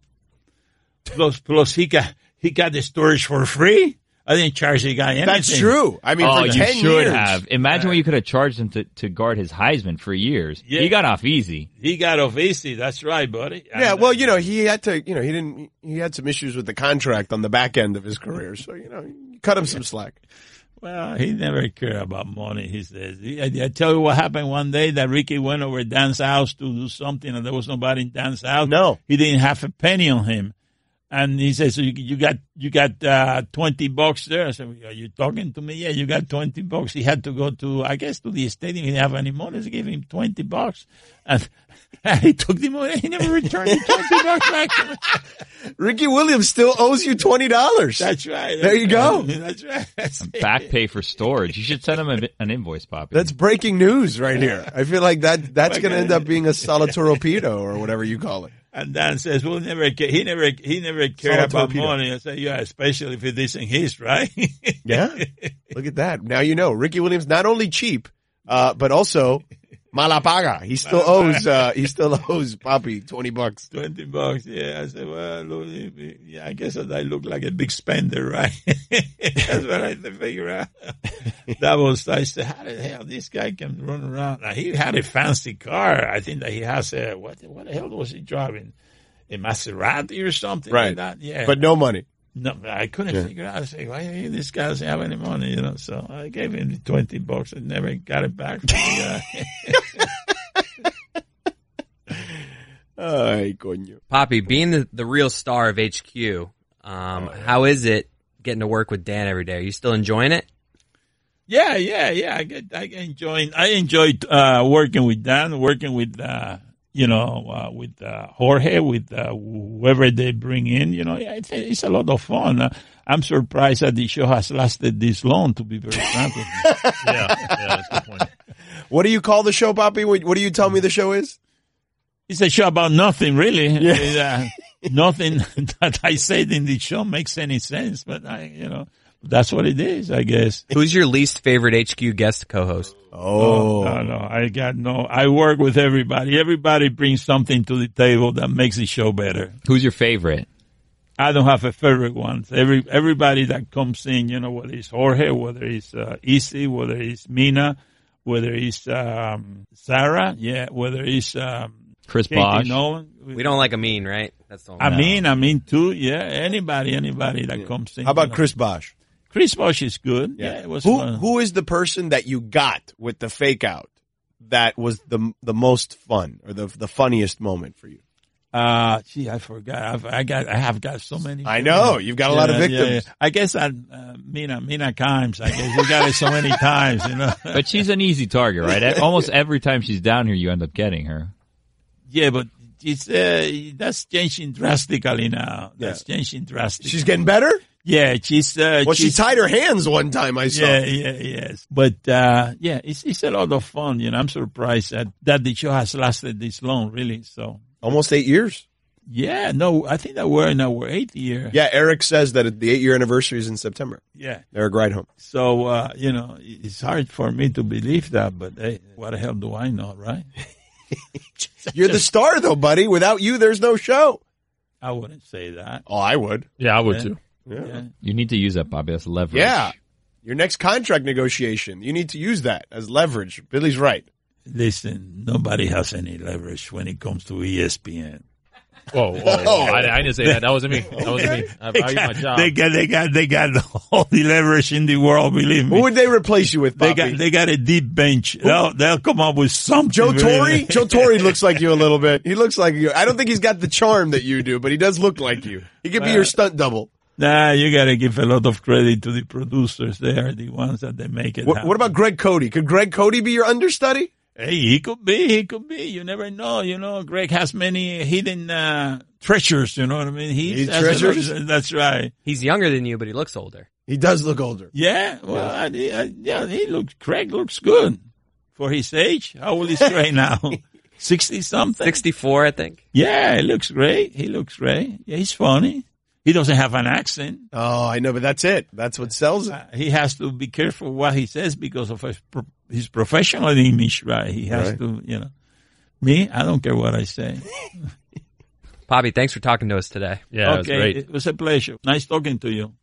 Plus, plus he got, he got the storage for free. I didn't charge the guy anything. That's true. I mean, Oh, for you ten should years. have. Imagine what you could have charged him to, to guard his Heisman for years. Yeah. He got off easy. He got off easy. That's right, buddy. Yeah, And, well, uh, you know, he had to, you know, he didn't, he had some issues with the contract on the back end of his career. So, you know, you cut him some slack. Well, he never cared about money, he says. He, I, I tell you what happened one day that Ricky went over to Dan's house to do something and there was nobody in Dan's house. No. He didn't have a penny on him. And he says, so you, you got, you got, uh, twenty bucks there. I said, are you talking to me? Yeah, you got twenty bucks. He had to go to, I guess, to the stadium. He didn't have any money. So gave him twenty bucks. And, and he took the money. He never returned the twenty bucks back to me. Ricky Williams still owes you twenty dollars. That's right. There you go. That's right. That's it. Back pay for storage. You should send him a, an invoice, Poppy. That's breaking news right here. I feel like that, that's going to end up being a solitoropedo or whatever you call it. And Dan says, "Well, never, ca- he never, he never cared Solid about torpedo. money." I say, "Yeah, especially if it isn't his, right?" Yeah. Look at that. Now you know Ricky Williams not only cheap, uh, but also malapaga. He still owes, uh, he still owes Poppy twenty bucks. Twenty bucks. Yeah, I said, "Well, look, yeah, I guess that I look like a big spender, right?" That's what I had to figure out. That was, I said, "How the hell this guy can run around?" Now, he had a fancy car. I think that he has a what? What the hell was he driving? A Maserati or something Right. like that? Yeah, But no money. No, I couldn't figure out. I say, why this guy doesn't have any money, you know? So I gave him the twenty bucks and never got it back from the guy. Ay, coño. Poppy, being the, the real star of H Q, um, how is it getting to work with Dan every day? Are you still enjoying it? Yeah, yeah, yeah. I get, I enjoy, I enjoyed, uh, working with Dan, working with, uh, you know, uh, with, uh, Jorge, with, uh, whoever they bring in, you know, yeah, it's, it's a lot of fun. Uh, I'm surprised that the show has lasted this long, to be very frank with you. Yeah, yeah, that's a good point. What do you call the show, Poppy? What, what do you tell me the show is? It's a show about nothing, really. Yeah. Uh, nothing that I said in the show makes any sense, but I, you know, that's what it is, I guess. Who's your least favorite H Q guest co-host? Oh. No, no, I got no, I work with everybody. Everybody brings something to the table that makes the show better. Who's your favorite? I don't have a favorite one. Every, everybody that comes in, you know, whether it's Jorge, whether it's, uh, Issy, whether it's Mina, whether it's, um, Sarah, yeah, whether it's, um, Chris Katie Bosch? Nolan. We don't like Amin, right? That's the I only. mean, I mean too, yeah, anybody, anybody that comes in. How about you know. Chris Bosch? Chris Bosch is good. Yeah, it was Who, fun. who is the person that you got with the fake out that was the, the most fun or the, the funniest moment for you? Uh, gee, I forgot. I've, I got, I have got so many. I know. You've got a lot of Yeah, yeah, victims. yeah. I guess I, uh, Mina, Mina Kimes. I guess we got it so many times, you know. But she's an easy target, right? Almost every time she's down here, you end up getting her. Yeah, but it's, uh, that's changing drastically now. That's Yeah. changing drastically. She's getting better? Yeah, she's, uh, Well, she she's, tied her hands one time, I saw. yeah, yeah, yes. But, uh, yeah, it's, it's a lot of fun, you know. I'm surprised that, that the show has lasted this long, really. So, Almost eight years. yeah, no, I think that we're in our eighth year. Yeah, Eric says that the eight year anniversary is in September. Yeah. Eric Rydholm. So, uh, you know, it's hard for me to believe that, but hey, what the hell do I know, right? You're the star, though, buddy. Without you, there's no show. I wouldn't say that. Oh, I would. Yeah, I would Yeah. too. Yeah. You need to use that, Bobby. That's leverage. Yeah. Your next contract negotiation, you need to use that as leverage. Billy's right. Listen, nobody has any leverage when it comes to E S P N. Whoa, whoa, whoa. I, I didn't say that. That wasn't me. That wasn't me. I They valued my got, job. they got, they got, they got all the leverage in the world. Believe me. Who would they replace you with, They Poppy? got, they got a deep bench. They'll, they'll come up with something. Joe Torre? really- Joe Torre looks like you a little bit. He looks like you. I don't think he's got the charm that you do, but he does look like you. He could be your stunt double. Nah, you got to give a lot of credit to the producers. They are the ones that they make it What, happen. what about Greg Cody? Could Greg Cody be your understudy? Hey, he could be. He could be. You never know. You know, Greg has many hidden uh, treasures. You know what I mean? He Hidden has a lot- treasures? That's right. He's younger than you, but he looks older. He does look older. Yeah. Well, I, I, yeah. He looks. Craig looks good for his age. How old is Craig now? Sixty something. sixty-four, I think. Yeah, he looks great. He looks great. Yeah, he's funny. He doesn't have an accent. Oh, I know, but that's it. That's what sells it. Uh, he has to be careful what he says because of his, pro- his professional image, right? He has Right. to, you know. Me, I don't care what I say. Poppy, thanks for talking to us today. Yeah, it was Okay, great. it was a pleasure. Nice talking to you.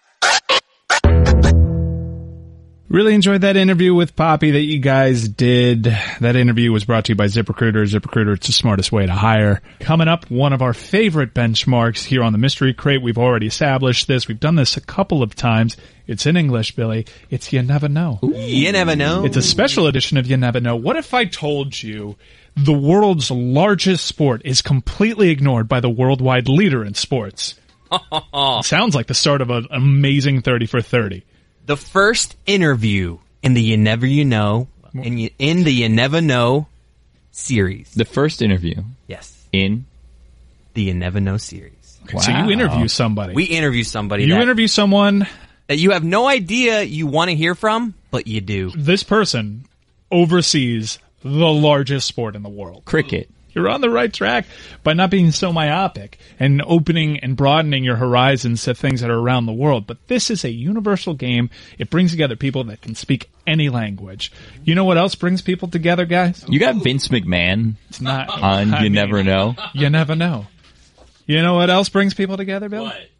Really enjoyed that interview with Poppy that you guys did. That interview was brought to you by ZipRecruiter. ZipRecruiter, it's the smartest way to hire. Coming up, one of our favorite benchmarks here on the Mystery Crate. We've already established this. We've done this a couple of times. It's in English, Billy. It's You Never Know. You never know. It's a special edition of You Never Know. What if I told you the world's largest sport is completely ignored by the worldwide leader in sports? Sounds like the start of an amazing thirty for thirty. The first interview in the You Never You Know, in, you, in the You Never Know series. The first interview Yes. in. The You Never Know series. So you interview somebody. We interview somebody you that, interview someone. that you have no idea you want to hear from, but you do. This person oversees the largest sport in the world. Cricket. You're on the right track by not being so myopic and opening and broadening your horizons to things that are around the world. But this is a universal game. It brings together people that can speak any language. You know what else brings people together, guys? You got Vince McMahon It's not on I You mean, Never Know. You never know. You know what else brings people together, Bill? What?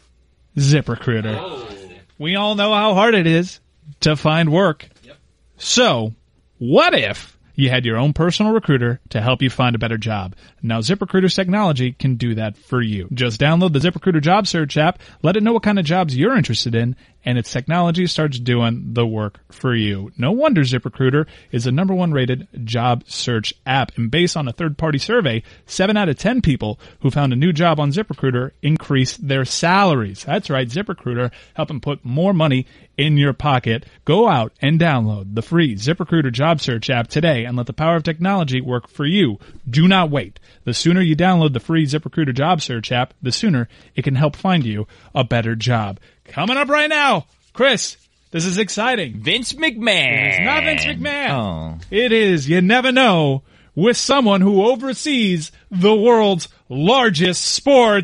ZipRecruiter. We all know how hard it is to find work. So, what if you had your own personal recruiter to help you find a better job? Now, ZipRecruiter's technology can do that for you. Just download the ZipRecruiter job search app, let it know what kind of jobs you're interested in, and its technology starts doing the work for you. No wonder ZipRecruiter is the number one rated job search app. And based on a third-party survey, seven out of ten people who found a new job on ZipRecruiter increased their salaries. That's right, ZipRecruiter, helping put more money in your pocket. Go out and download the free ZipRecruiter job search app today and let the power of technology work for you. Do not wait. The sooner you download the free ZipRecruiter job search app, the sooner it can help find you a better job. Coming up right now, Chris, this is exciting. Vince McMahon. It's not Vince McMahon. Oh. It is You Never Know with someone who oversees the world's largest sport.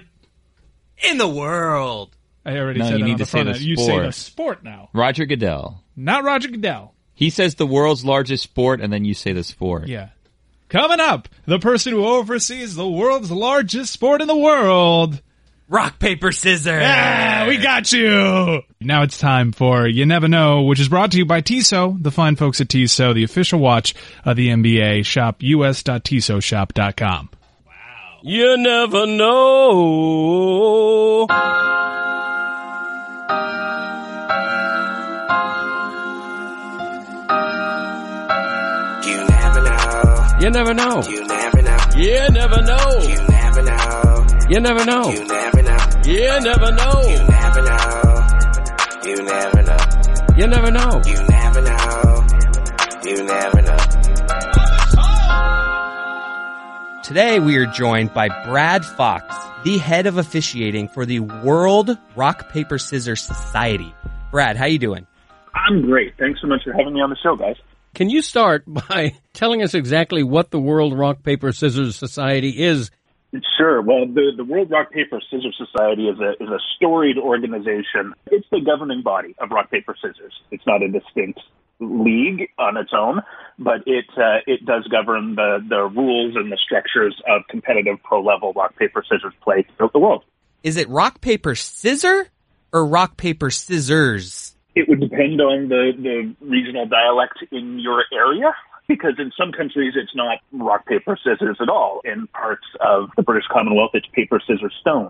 In the world. I already No, said you that need on the to say front the end. You say sport. the sport now. Roger Goodell. Not Roger Goodell. He says the world's largest sport, and then you say the sport. Yeah. Coming up, the person who oversees the world's largest sport in the world. Rock, paper, scissors. Yeah, we got you. Now it's time for You Never Know, which is brought to you by Tissot, the fine folks at Tissot, the official watch of the N B A. Shop u s dot tissot shop dot com. You never know. You never know. You never know. You never know. You never know. You never know. You never know. You never know. You never know. You never know. You never know. You never know. You never know. You never know. Today we are joined by Brad Fox, the head of officiating for the World Rock, Paper, Scissors Society. Brad, how you doing? I'm great. Thanks so much for having me on the show, guys. Can you start by telling us exactly what the World Rock, Paper, Scissors Society is? Sure. Well, the, the World Rock, Paper, Scissors Society is a is a storied organization. It's the governing body of rock, paper, scissors. It's not a distinct league on its own, but it uh, it does govern the, the rules and the structures of competitive pro-level rock, paper, scissors play throughout the world. Is it rock, paper, scissor or rock, paper, scissors? It would depend on the, the regional dialect in your area, because in some countries it's not rock, paper, scissors at all. In parts of the British Commonwealth, it's paper, scissors, stone.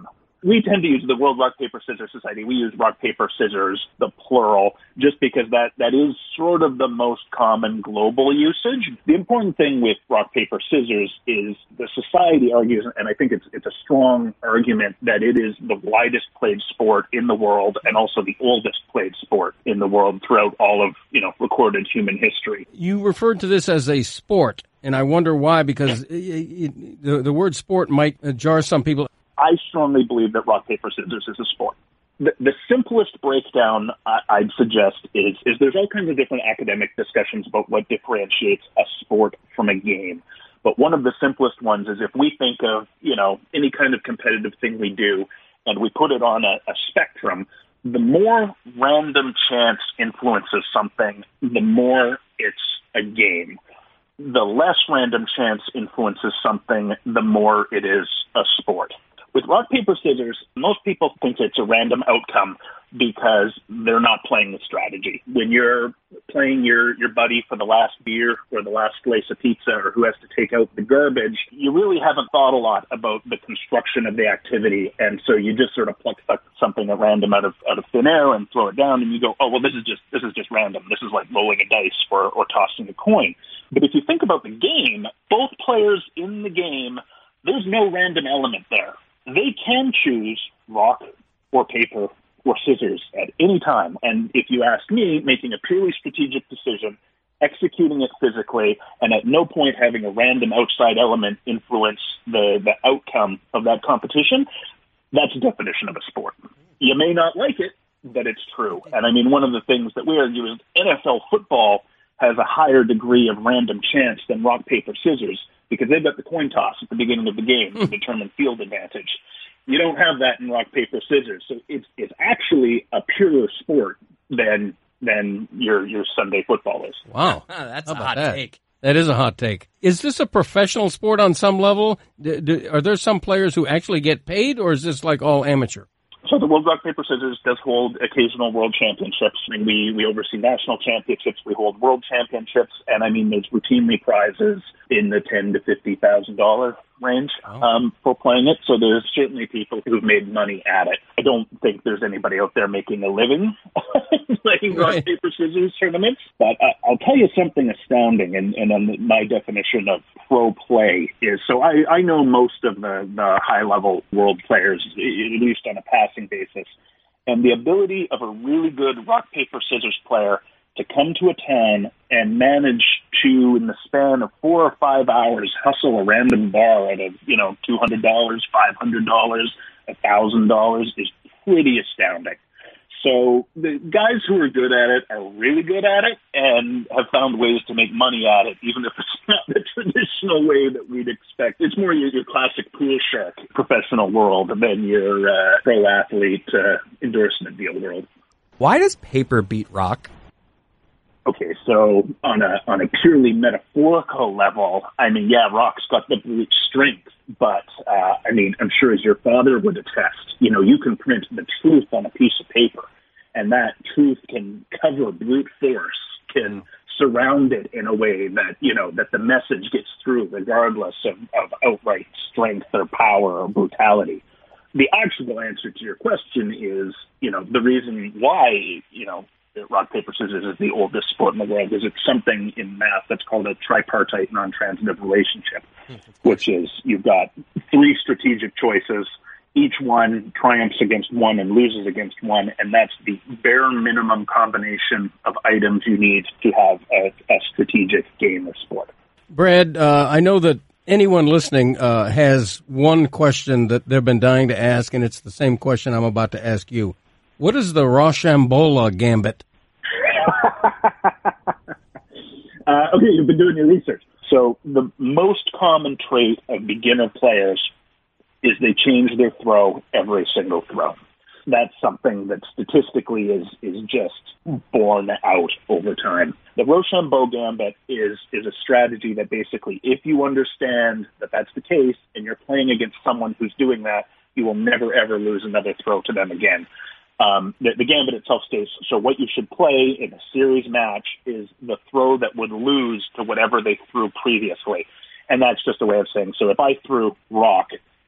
We tend to use the World Rock, Paper, Scissors Society. We use rock, paper, scissors, the plural, just because that, that is sort of the most common global usage. The important thing with rock, paper, scissors is the society argues, and I think it's, it's a strong argument, that it is the widest played sport in the world and also the oldest played sport in the world throughout all of, you know, recorded human history. You referred to this as a sport, and I wonder why, because it, it, the, the word sport might jar some people. I strongly believe that rock, paper, scissors is a sport. The, the simplest breakdown I, I'd suggest is, is there's all kinds of different academic discussions about what differentiates a sport from a game. But one of the simplest ones is if we think of, you know, any kind of competitive thing we do and we put it on a, a spectrum, the more random chance influences something, the more it's a game. The less random chance influences something, the more it is a sport. With rock, paper, scissors, most people think it's a random outcome because they're not playing the strategy. When you're playing your, your buddy for the last beer or the last slice of pizza or who has to take out the garbage, you really haven't thought a lot about the construction of the activity. And so you just sort of pluck something at random out of, out of thin air and throw it down and you go, oh, well, this is just, this is just random. This is like rolling a dice or, or tossing a coin. But if you think about the game, both players in the game, there's no random element there. They can choose rock or paper or scissors at any time. And if you ask me, making a purely strategic decision, executing it physically, and at no point having a random outside element influence the, the outcome of that competition, that's the definition of a sport. You may not like it, but it's true. And I mean, one of the things that we argue is N F L football has a higher degree of random chance than rock, paper, scissors, because they've got the coin toss at the beginning of the game to determine field advantage. You don't have that in rock, paper, scissors. So it's it's actually a purer sport than than your your Sunday football is. Wow. That's How a about hot that? take. That is a hot take. Is this a professional sport on some level? Do, do, are there some players who actually get paid, or is this like all amateur? So the World Rock, Paper, Scissors does hold occasional world championships. I mean, we, we oversee national championships. We hold world championships. And, I mean, there's routinely prizes in the ten thousand to fifty thousand dollars range um, for playing it. So there's certainly people who've made money at it. I don't think there's anybody out there making a living playing Right. rock, paper, scissors tournaments. But I, I'll tell you something astounding, and, and um, my definition of pro play is, so I, I know most of the, the high-level world players, at least on a passing basis, and the ability of a really good rock, paper, scissors player to come to a town and manage to, in the span of four or five hours, hustle a random bar at a, you know, two hundred dollars, five hundred dollars, one thousand dollars is pretty astounding. So the guys who are good at it are really good at it and have found ways to make money at it, even if it's not the traditional way that we'd expect. It's more your, your classic pool shark professional world than your uh, pro athlete uh, endorsement deal world. Why does paper beat rock? Okay, so on a on a purely metaphorical level, I mean, yeah, rock's got the brute strength, but uh, I mean, I'm sure as your father would attest, you know, you can print the truth on a piece of paper, and that truth can cover brute force, can surround it in a way that, you know, that the message gets through regardless of, of outright strength or power or brutality. The actual answer to your question is, you know, the reason why, you know, rock, paper, scissors is the oldest sport in the world is it's something in math that's called a tripartite non-transitive relationship, which is you've got three strategic choices. Each one triumphs against one and loses against one, and that's the bare minimum combination of items you need to have a, a strategic game or sport. Brad, uh, I know that anyone listening uh, has one question that they've been dying to ask, and it's the same question I'm about to ask you. What is the Rochambeau gambit? uh, okay, you've been doing your research. So the most common trait of beginner players is they change their throw every single throw. That's something that statistically is, is just borne out over time. The Rochambeau gambit is, is a strategy that basically, if you understand that that's the case and you're playing against someone who's doing that, you will never, ever lose another throw to them again. Um, the, the gambit itself states, so what you should play in a series match is the throw that would lose to whatever they threw previously. And that's just a way of saying, so if I threw rock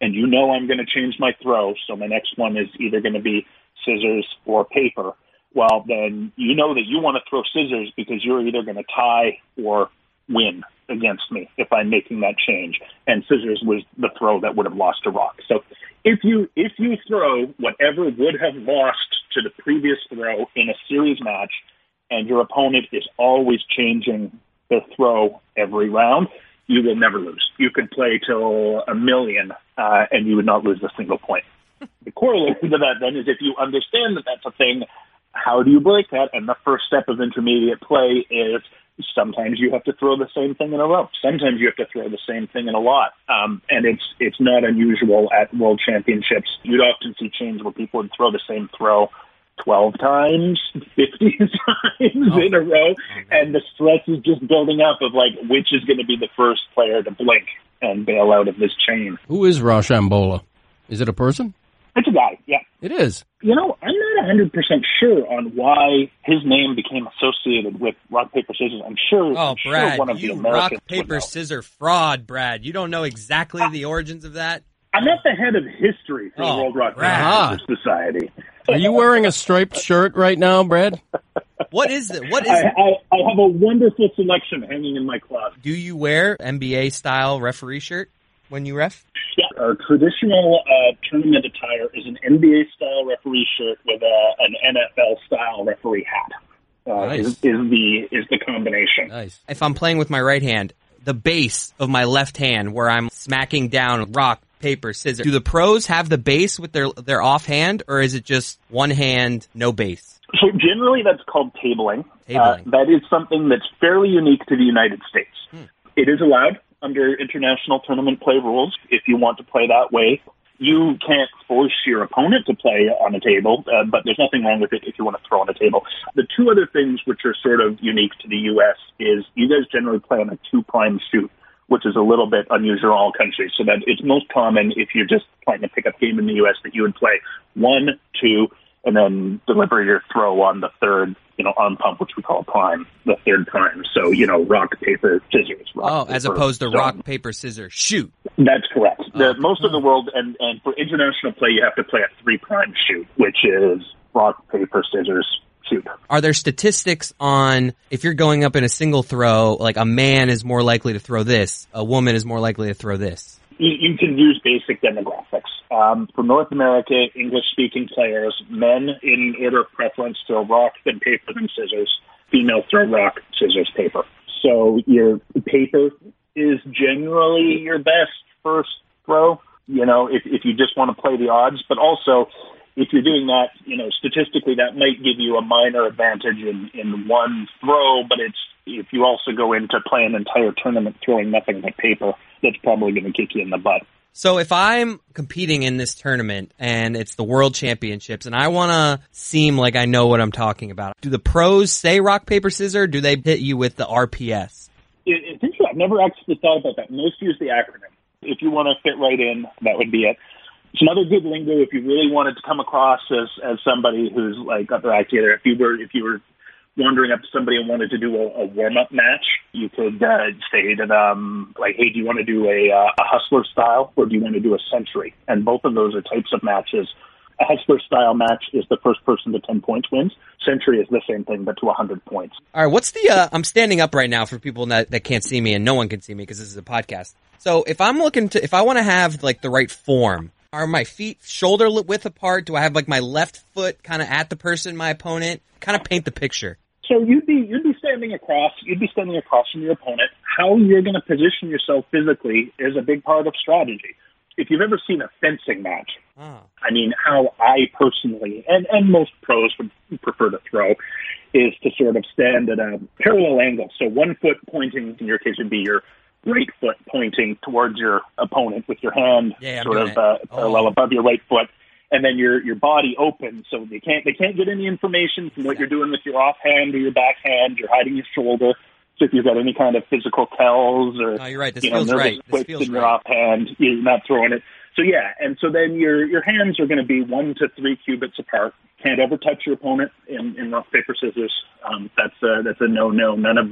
and you know I'm going to change my throw, so my next one is either going to be scissors or paper, well, then you know that you want to throw scissors because you're either going to tie or win against me if I'm making that change. And scissors was the throw that would have lost to rock. So if you if you throw whatever would have lost to the previous throw in a series match, and your opponent is always changing their throw every round, you will never lose. You could play till a million, uh, and you would not lose a single point. The corollary to that, then, is if you understand that that's a thing, how do you break that? And the first step of intermediate play is sometimes you have to throw the same thing in a row. Sometimes you have to throw the same thing in a lot. Um, and it's it's not unusual at World Championships. You'd often see chains where people would throw the same throw twelve times, fifty times oh. in a row, and the stress is just building up of, like, which is going to be the first player to blink and bail out of this chain. Who is Rochambeau? Is it a person? It's a guy, yeah. It is. You know, I'm not one hundred percent sure on why his name became associated with rock, paper, scissors. I'm sure, oh, I'm Brad, sure one of you the Americans rock, paper, scissors fraud, Brad. You don't know exactly the origins of that? I'm not the head of history for oh, the World Rock Brad. Paper Society. Are you wearing a striped shirt right now, Brad? What is it? What is I, it? I, I have a wonderful selection hanging in my closet. Do you wear N B A-style referee shirt when you ref? Yeah, our traditional uh, tournament attire is an N B A-style referee shirt with a, an N F L-style referee hat. Uh, nice. is, is the is the combination. Nice. If I'm playing with my right hand, the base of my left hand, where I'm smacking down rock, paper, scissors, do the pros have the base with their their offhand, or is it just one hand, no base? So generally, that's called tabling. Tabling. Uh, that is something that's fairly unique to the United States. Hmm. It is allowed under international tournament play rules if you want to play that way. You can't force your opponent to play on a table, uh, but there's nothing wrong with it if you want to throw on a table. The two other things which are sort of unique to the U S is you guys generally play on a two-prime shoot, which is a little bit unusual in all countries. So that it's most common if you're just playing a pickup game in the U S that you would play one, two, and then deliver your throw on the third, you know, arm pump, which we call prime, the third prime. So, you know, rock, paper, scissors. Rock, oh, paper, as opposed to stone. rock, paper, scissors, shoot. That's correct. Oh. The, most of the world, and, and for international play, you have to play a three prime shoot, which is rock, paper, scissors, shoot. Are there statistics on if you're going up in a single throw, like a man is more likely to throw this, a woman is more likely to throw this? You, you can use basic demographics. Um, for North America, English-speaking players, men in order of preference throw rock, then paper, then scissors. Females throw rock, scissors, paper. So your paper is generally your best first throw, you know, if, if you just want to play the odds. But also, if you're doing that, you know, statistically, that might give you a minor advantage in, in one throw, but it's if you also go into play an entire tournament throwing nothing but paper, that's probably going to kick you in the butt. So if I'm competing in this tournament and it's the World Championships and I want to seem like I know what I'm talking about, do the pros say rock, paper, scissors, or do they hit you with the R P S? It, it's interesting. I've never actually thought about that. Most use the acronym. If you want to fit right in, that would be it. Some other good lingo if you really wanted to come across as, as somebody who's like up their act together. If you were, if you were wandering up to somebody and wanted to do a, a warm-up match, you could uh, say that, um, like, hey, do you want to do a, uh, a hustler style or do you want to do a century? And both of those are types of matches. A hustler style match is the first person to ten points wins. Century is the same thing, but to one hundred points. All right, what's the, uh, I'm standing up right now for people that, that can't see me and no one can see me because this is a podcast. So if I'm looking to, if I want to have, like, the right form, are my feet shoulder width apart? Do I have, like, my left foot kind of at the person, my opponent? Kind of paint the picture. So you'd be you'd be standing across you'd be standing across from your opponent. How you're going to position yourself physically is a big part of strategy. If you've ever seen a fencing match, oh. I mean, how I personally and, and most pros would prefer to throw is to sort of stand at a parallel angle. So one foot pointing, in your case, would be your right foot pointing towards your opponent with your hand yeah, sort of uh, parallel oh. above your right foot. And then your your body open, so they can't they can't get any information from what you're doing with your offhand or your backhand. You're hiding your shoulder. So if you've got any kind of physical tells or oh, you're right. This you know, feels nervous right. This twitch feels in your right. offhand, you're not throwing it. So yeah, and so then your your hands are going to be one to three cubits apart. Can't ever touch your opponent in, in rock paper scissors. Um, that's a, that's a no no. None of this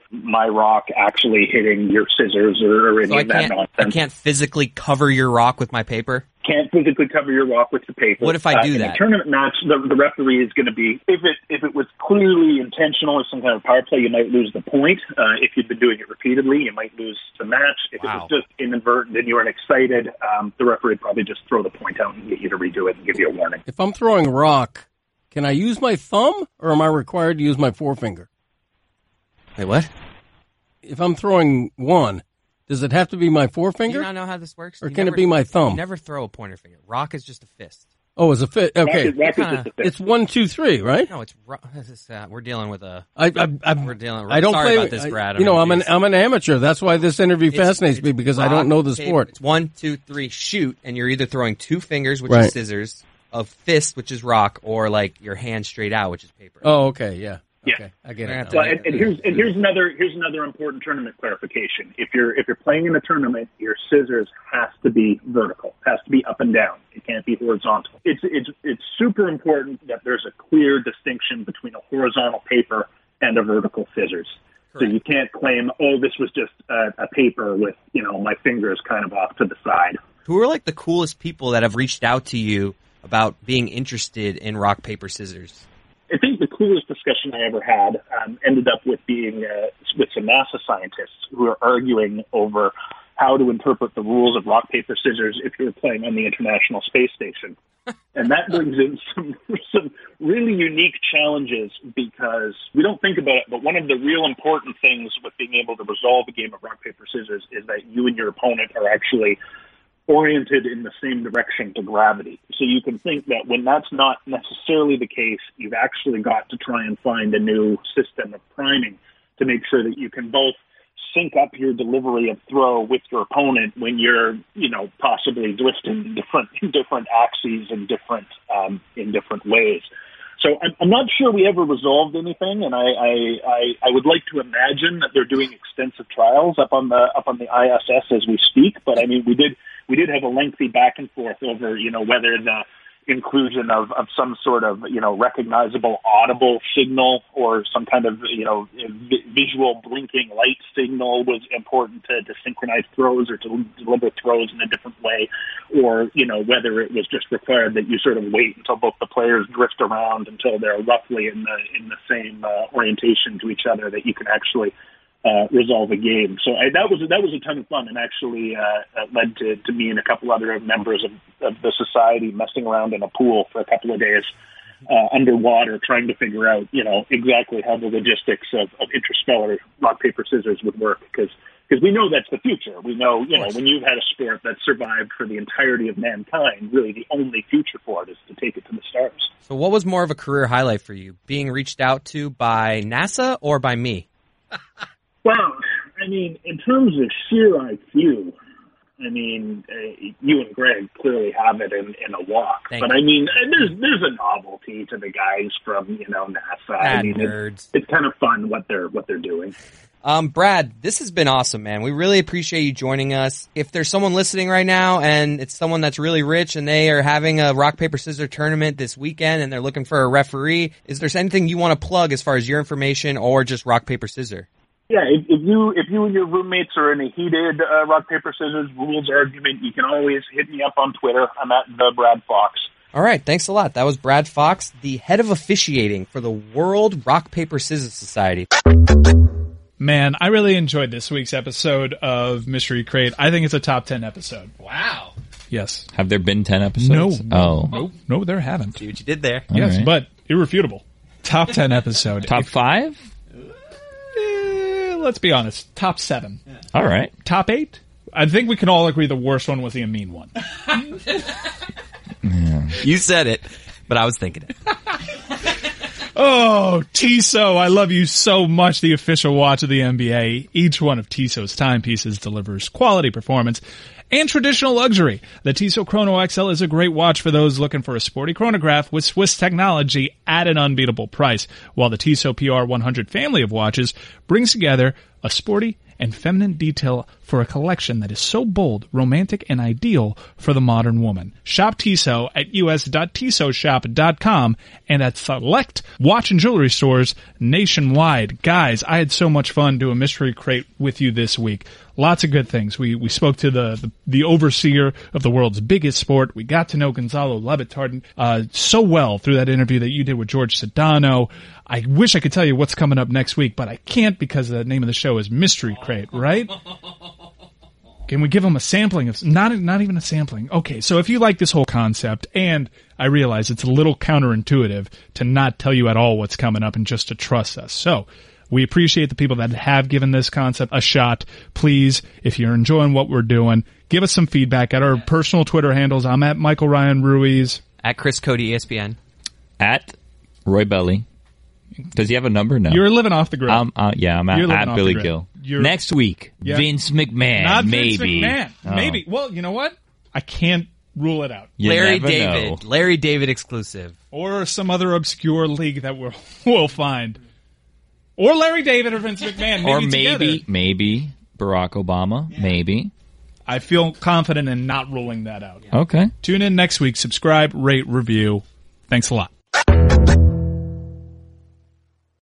my rock actually hitting your scissors or, or any So I of that can't, nonsense. I can't physically cover your rock with my paper? Can't physically cover your rock with the paper. What if I do uh, in that? a tournament match, the, the referee is going to be, if it if it was clearly intentional or some kind of power play, you might lose the point. Uh, if you've been doing it repeatedly, you might lose the match. If Wow. it was just inadvertent and you weren't excited, um, the referee would probably just throw the point out and get you to redo it and give you a warning. If I'm throwing rock, can I use my thumb or am I required to use my forefinger? Wait, what? If I'm throwing one, does it have to be my Do you forefinger? not know how this works? Or You can never- it be my You thumb? never throw a pointer finger. Rock is just a fist. Oh, it's a fit. Okay. Rock is, rock is Kinda- just a fist. It's one, two, three, right? No, it's ro- this is, uh, we're dealing with a. I, I, I, We're dealing. I don't sorry play about this, I- Brad. I you know, mean, I'm an it's- I'm an amateur. That's why this interview it's- fascinates it's me because I rock, don't know the paper. sport. It's one, two, three, shoot, and you're either throwing two fingers, which Right. is scissors, a fist, which is rock, or like your hand straight out, which is paper. Oh, okay, yeah, Yeah. okay, I get Yeah. it. now. Well, and, and here's and here's another here's another important tournament clarification. If you're if you're playing in a tournament, your scissors has to be vertical, has to be up and down. It can't be horizontal. It's it's it's super important that there's a clear distinction between a horizontal paper and a vertical scissors. So you can't claim, oh, this was just a, a paper with you know my fingers kind of off to the side. Who are like the coolest people that have reached out to you about being interested in rock, paper, scissors? I think the coolest discussion I ever had um, ended up with being uh, with some NASA scientists who are arguing over how to interpret the rules of rock, paper, scissors if you're playing on the International Space Station. And that brings in some some really unique challenges because we don't think about it, but one of the real important things with being able to resolve a game of rock, paper, scissors is that you and your opponent are actually oriented in the same direction to gravity. So you can think that when that's not necessarily the case, you've actually got to try and find a new system of priming to make sure that you can both sync up your delivery of throw with your opponent when you're, you know, possibly drifting in different different axes and different um, in different ways. So I'm, I'm not sure we ever resolved anything, and I, I, I, I would like to imagine that they're doing extensive trials up on the up on the I S S as we speak. But I mean, we did we did have a lengthy back and forth over, you know, whether the inclusion of, of some sort of, you know, recognizable audible signal or some kind of, you know, vi- visual blinking light signal was important to, to synchronize throws or to deliver throws in a different way, or, you know, whether it was just required that you sort of wait until both the players drift around until they're roughly in the in the same uh, orientation to each other that you can actually Uh, resolve a game. So I, that was that was a ton of fun, and actually uh, led to, to me and a couple other members of, of the society messing around in a pool for a couple of days uh, underwater, trying to figure out, you know, exactly how the logistics of, of interstellar rock paper scissors would work. Because because we know that's the future. We know, you know, when you've had a sport that survived for the entirety of mankind, really the only future for it is to take it to the stars. So what was more of a career highlight for you? Being reached out to by NASA or by me? Well, I mean, in terms of sheer I Q, I mean, uh, you and Greg clearly have it in, in a walk. Thank but you. I mean, uh, there's there's a novelty to the guys from, you know, NASA. I Ah, mean, nerds. It's, it's kind of fun what they're what they're doing. Um, Brad, this has been awesome, man. We really appreciate you joining us. If there's someone listening right now and it's someone that's really rich and they are having a rock, paper, scissors tournament this weekend and they're looking for a referee, is there anything you want to plug as far as your information or just rock, paper, scissors? Yeah, if, if you if you and your roommates are in a heated uh, rock paper scissors rules argument, you can always hit me up on Twitter. I'm at the Brad Fox. All right, thanks a lot. That was Brad Fox, the head of officiating for the World Rock, Paper, Scissors Society. Man, I really enjoyed this week's episode of Mystery Crate. I think it's a top ten episode. Wow. Yes. Have there been ten episodes? No. Oh. No, no, there haven't. See what you did there. Yes, right. but irrefutable. Top ten episode. Top If- five? eh, let's be honest. Top seven. All right. Top eight? I think we can all agree the worst one was the Amin one. You said it, but I was thinking it. Oh, Tissot, I love you so much, the official watch of the N B A. Each one of Tissot's timepieces delivers quality performance and traditional luxury. The Tissot Chrono X L is a great watch for those looking for a sporty chronograph with Swiss technology at an unbeatable price, while the Tissot P R one hundred family of watches brings together a sporty and feminine detail for a collection that is so bold, romantic, and ideal for the modern woman. Shop Tissot at u s dot tissot shop dot com and at select watch and jewelry stores nationwide. Guys, I had so much fun doing Mystery Crate with you this week. Lots of good things. We we spoke to the, the, the overseer of the world's biggest sport. We got to know Gonzalo Lebitard uh, so well through that interview that you did with George Sedano. I wish I could tell you what's coming up next week, but I can't because the name of the show is Mystery Crate, right? Can we give them a sampling of not not even a sampling? Okay, so if you like this whole concept, and I realize it's a little counterintuitive to not tell you at all what's coming up and just to trust us. So we appreciate the people that have given this concept a shot. Please, if you're enjoying what we're doing, give us some feedback at our personal Twitter handles. I'm at Michael Ryan Ruiz. At Chris Cody E S P N. At Roy Belly. Does he have a number? No. You're living off the grid. Um, uh, yeah, I'm at, You're living at off Billy the grid. Gill. You're- Next week, Yeah. Vince McMahon. Not maybe. Vince McMahon. Oh. Maybe. Well, you know what? I can't rule it out. You Larry never David. know. Larry David exclusive. Or some other obscure league that we'll, we'll find. Or Larry David or Vince McMahon. Maybe Or maybe, together. maybe Barack Obama. Maybe. I feel confident in not ruling that out. Okay. Tune in next week. Subscribe, rate, review. Thanks a lot.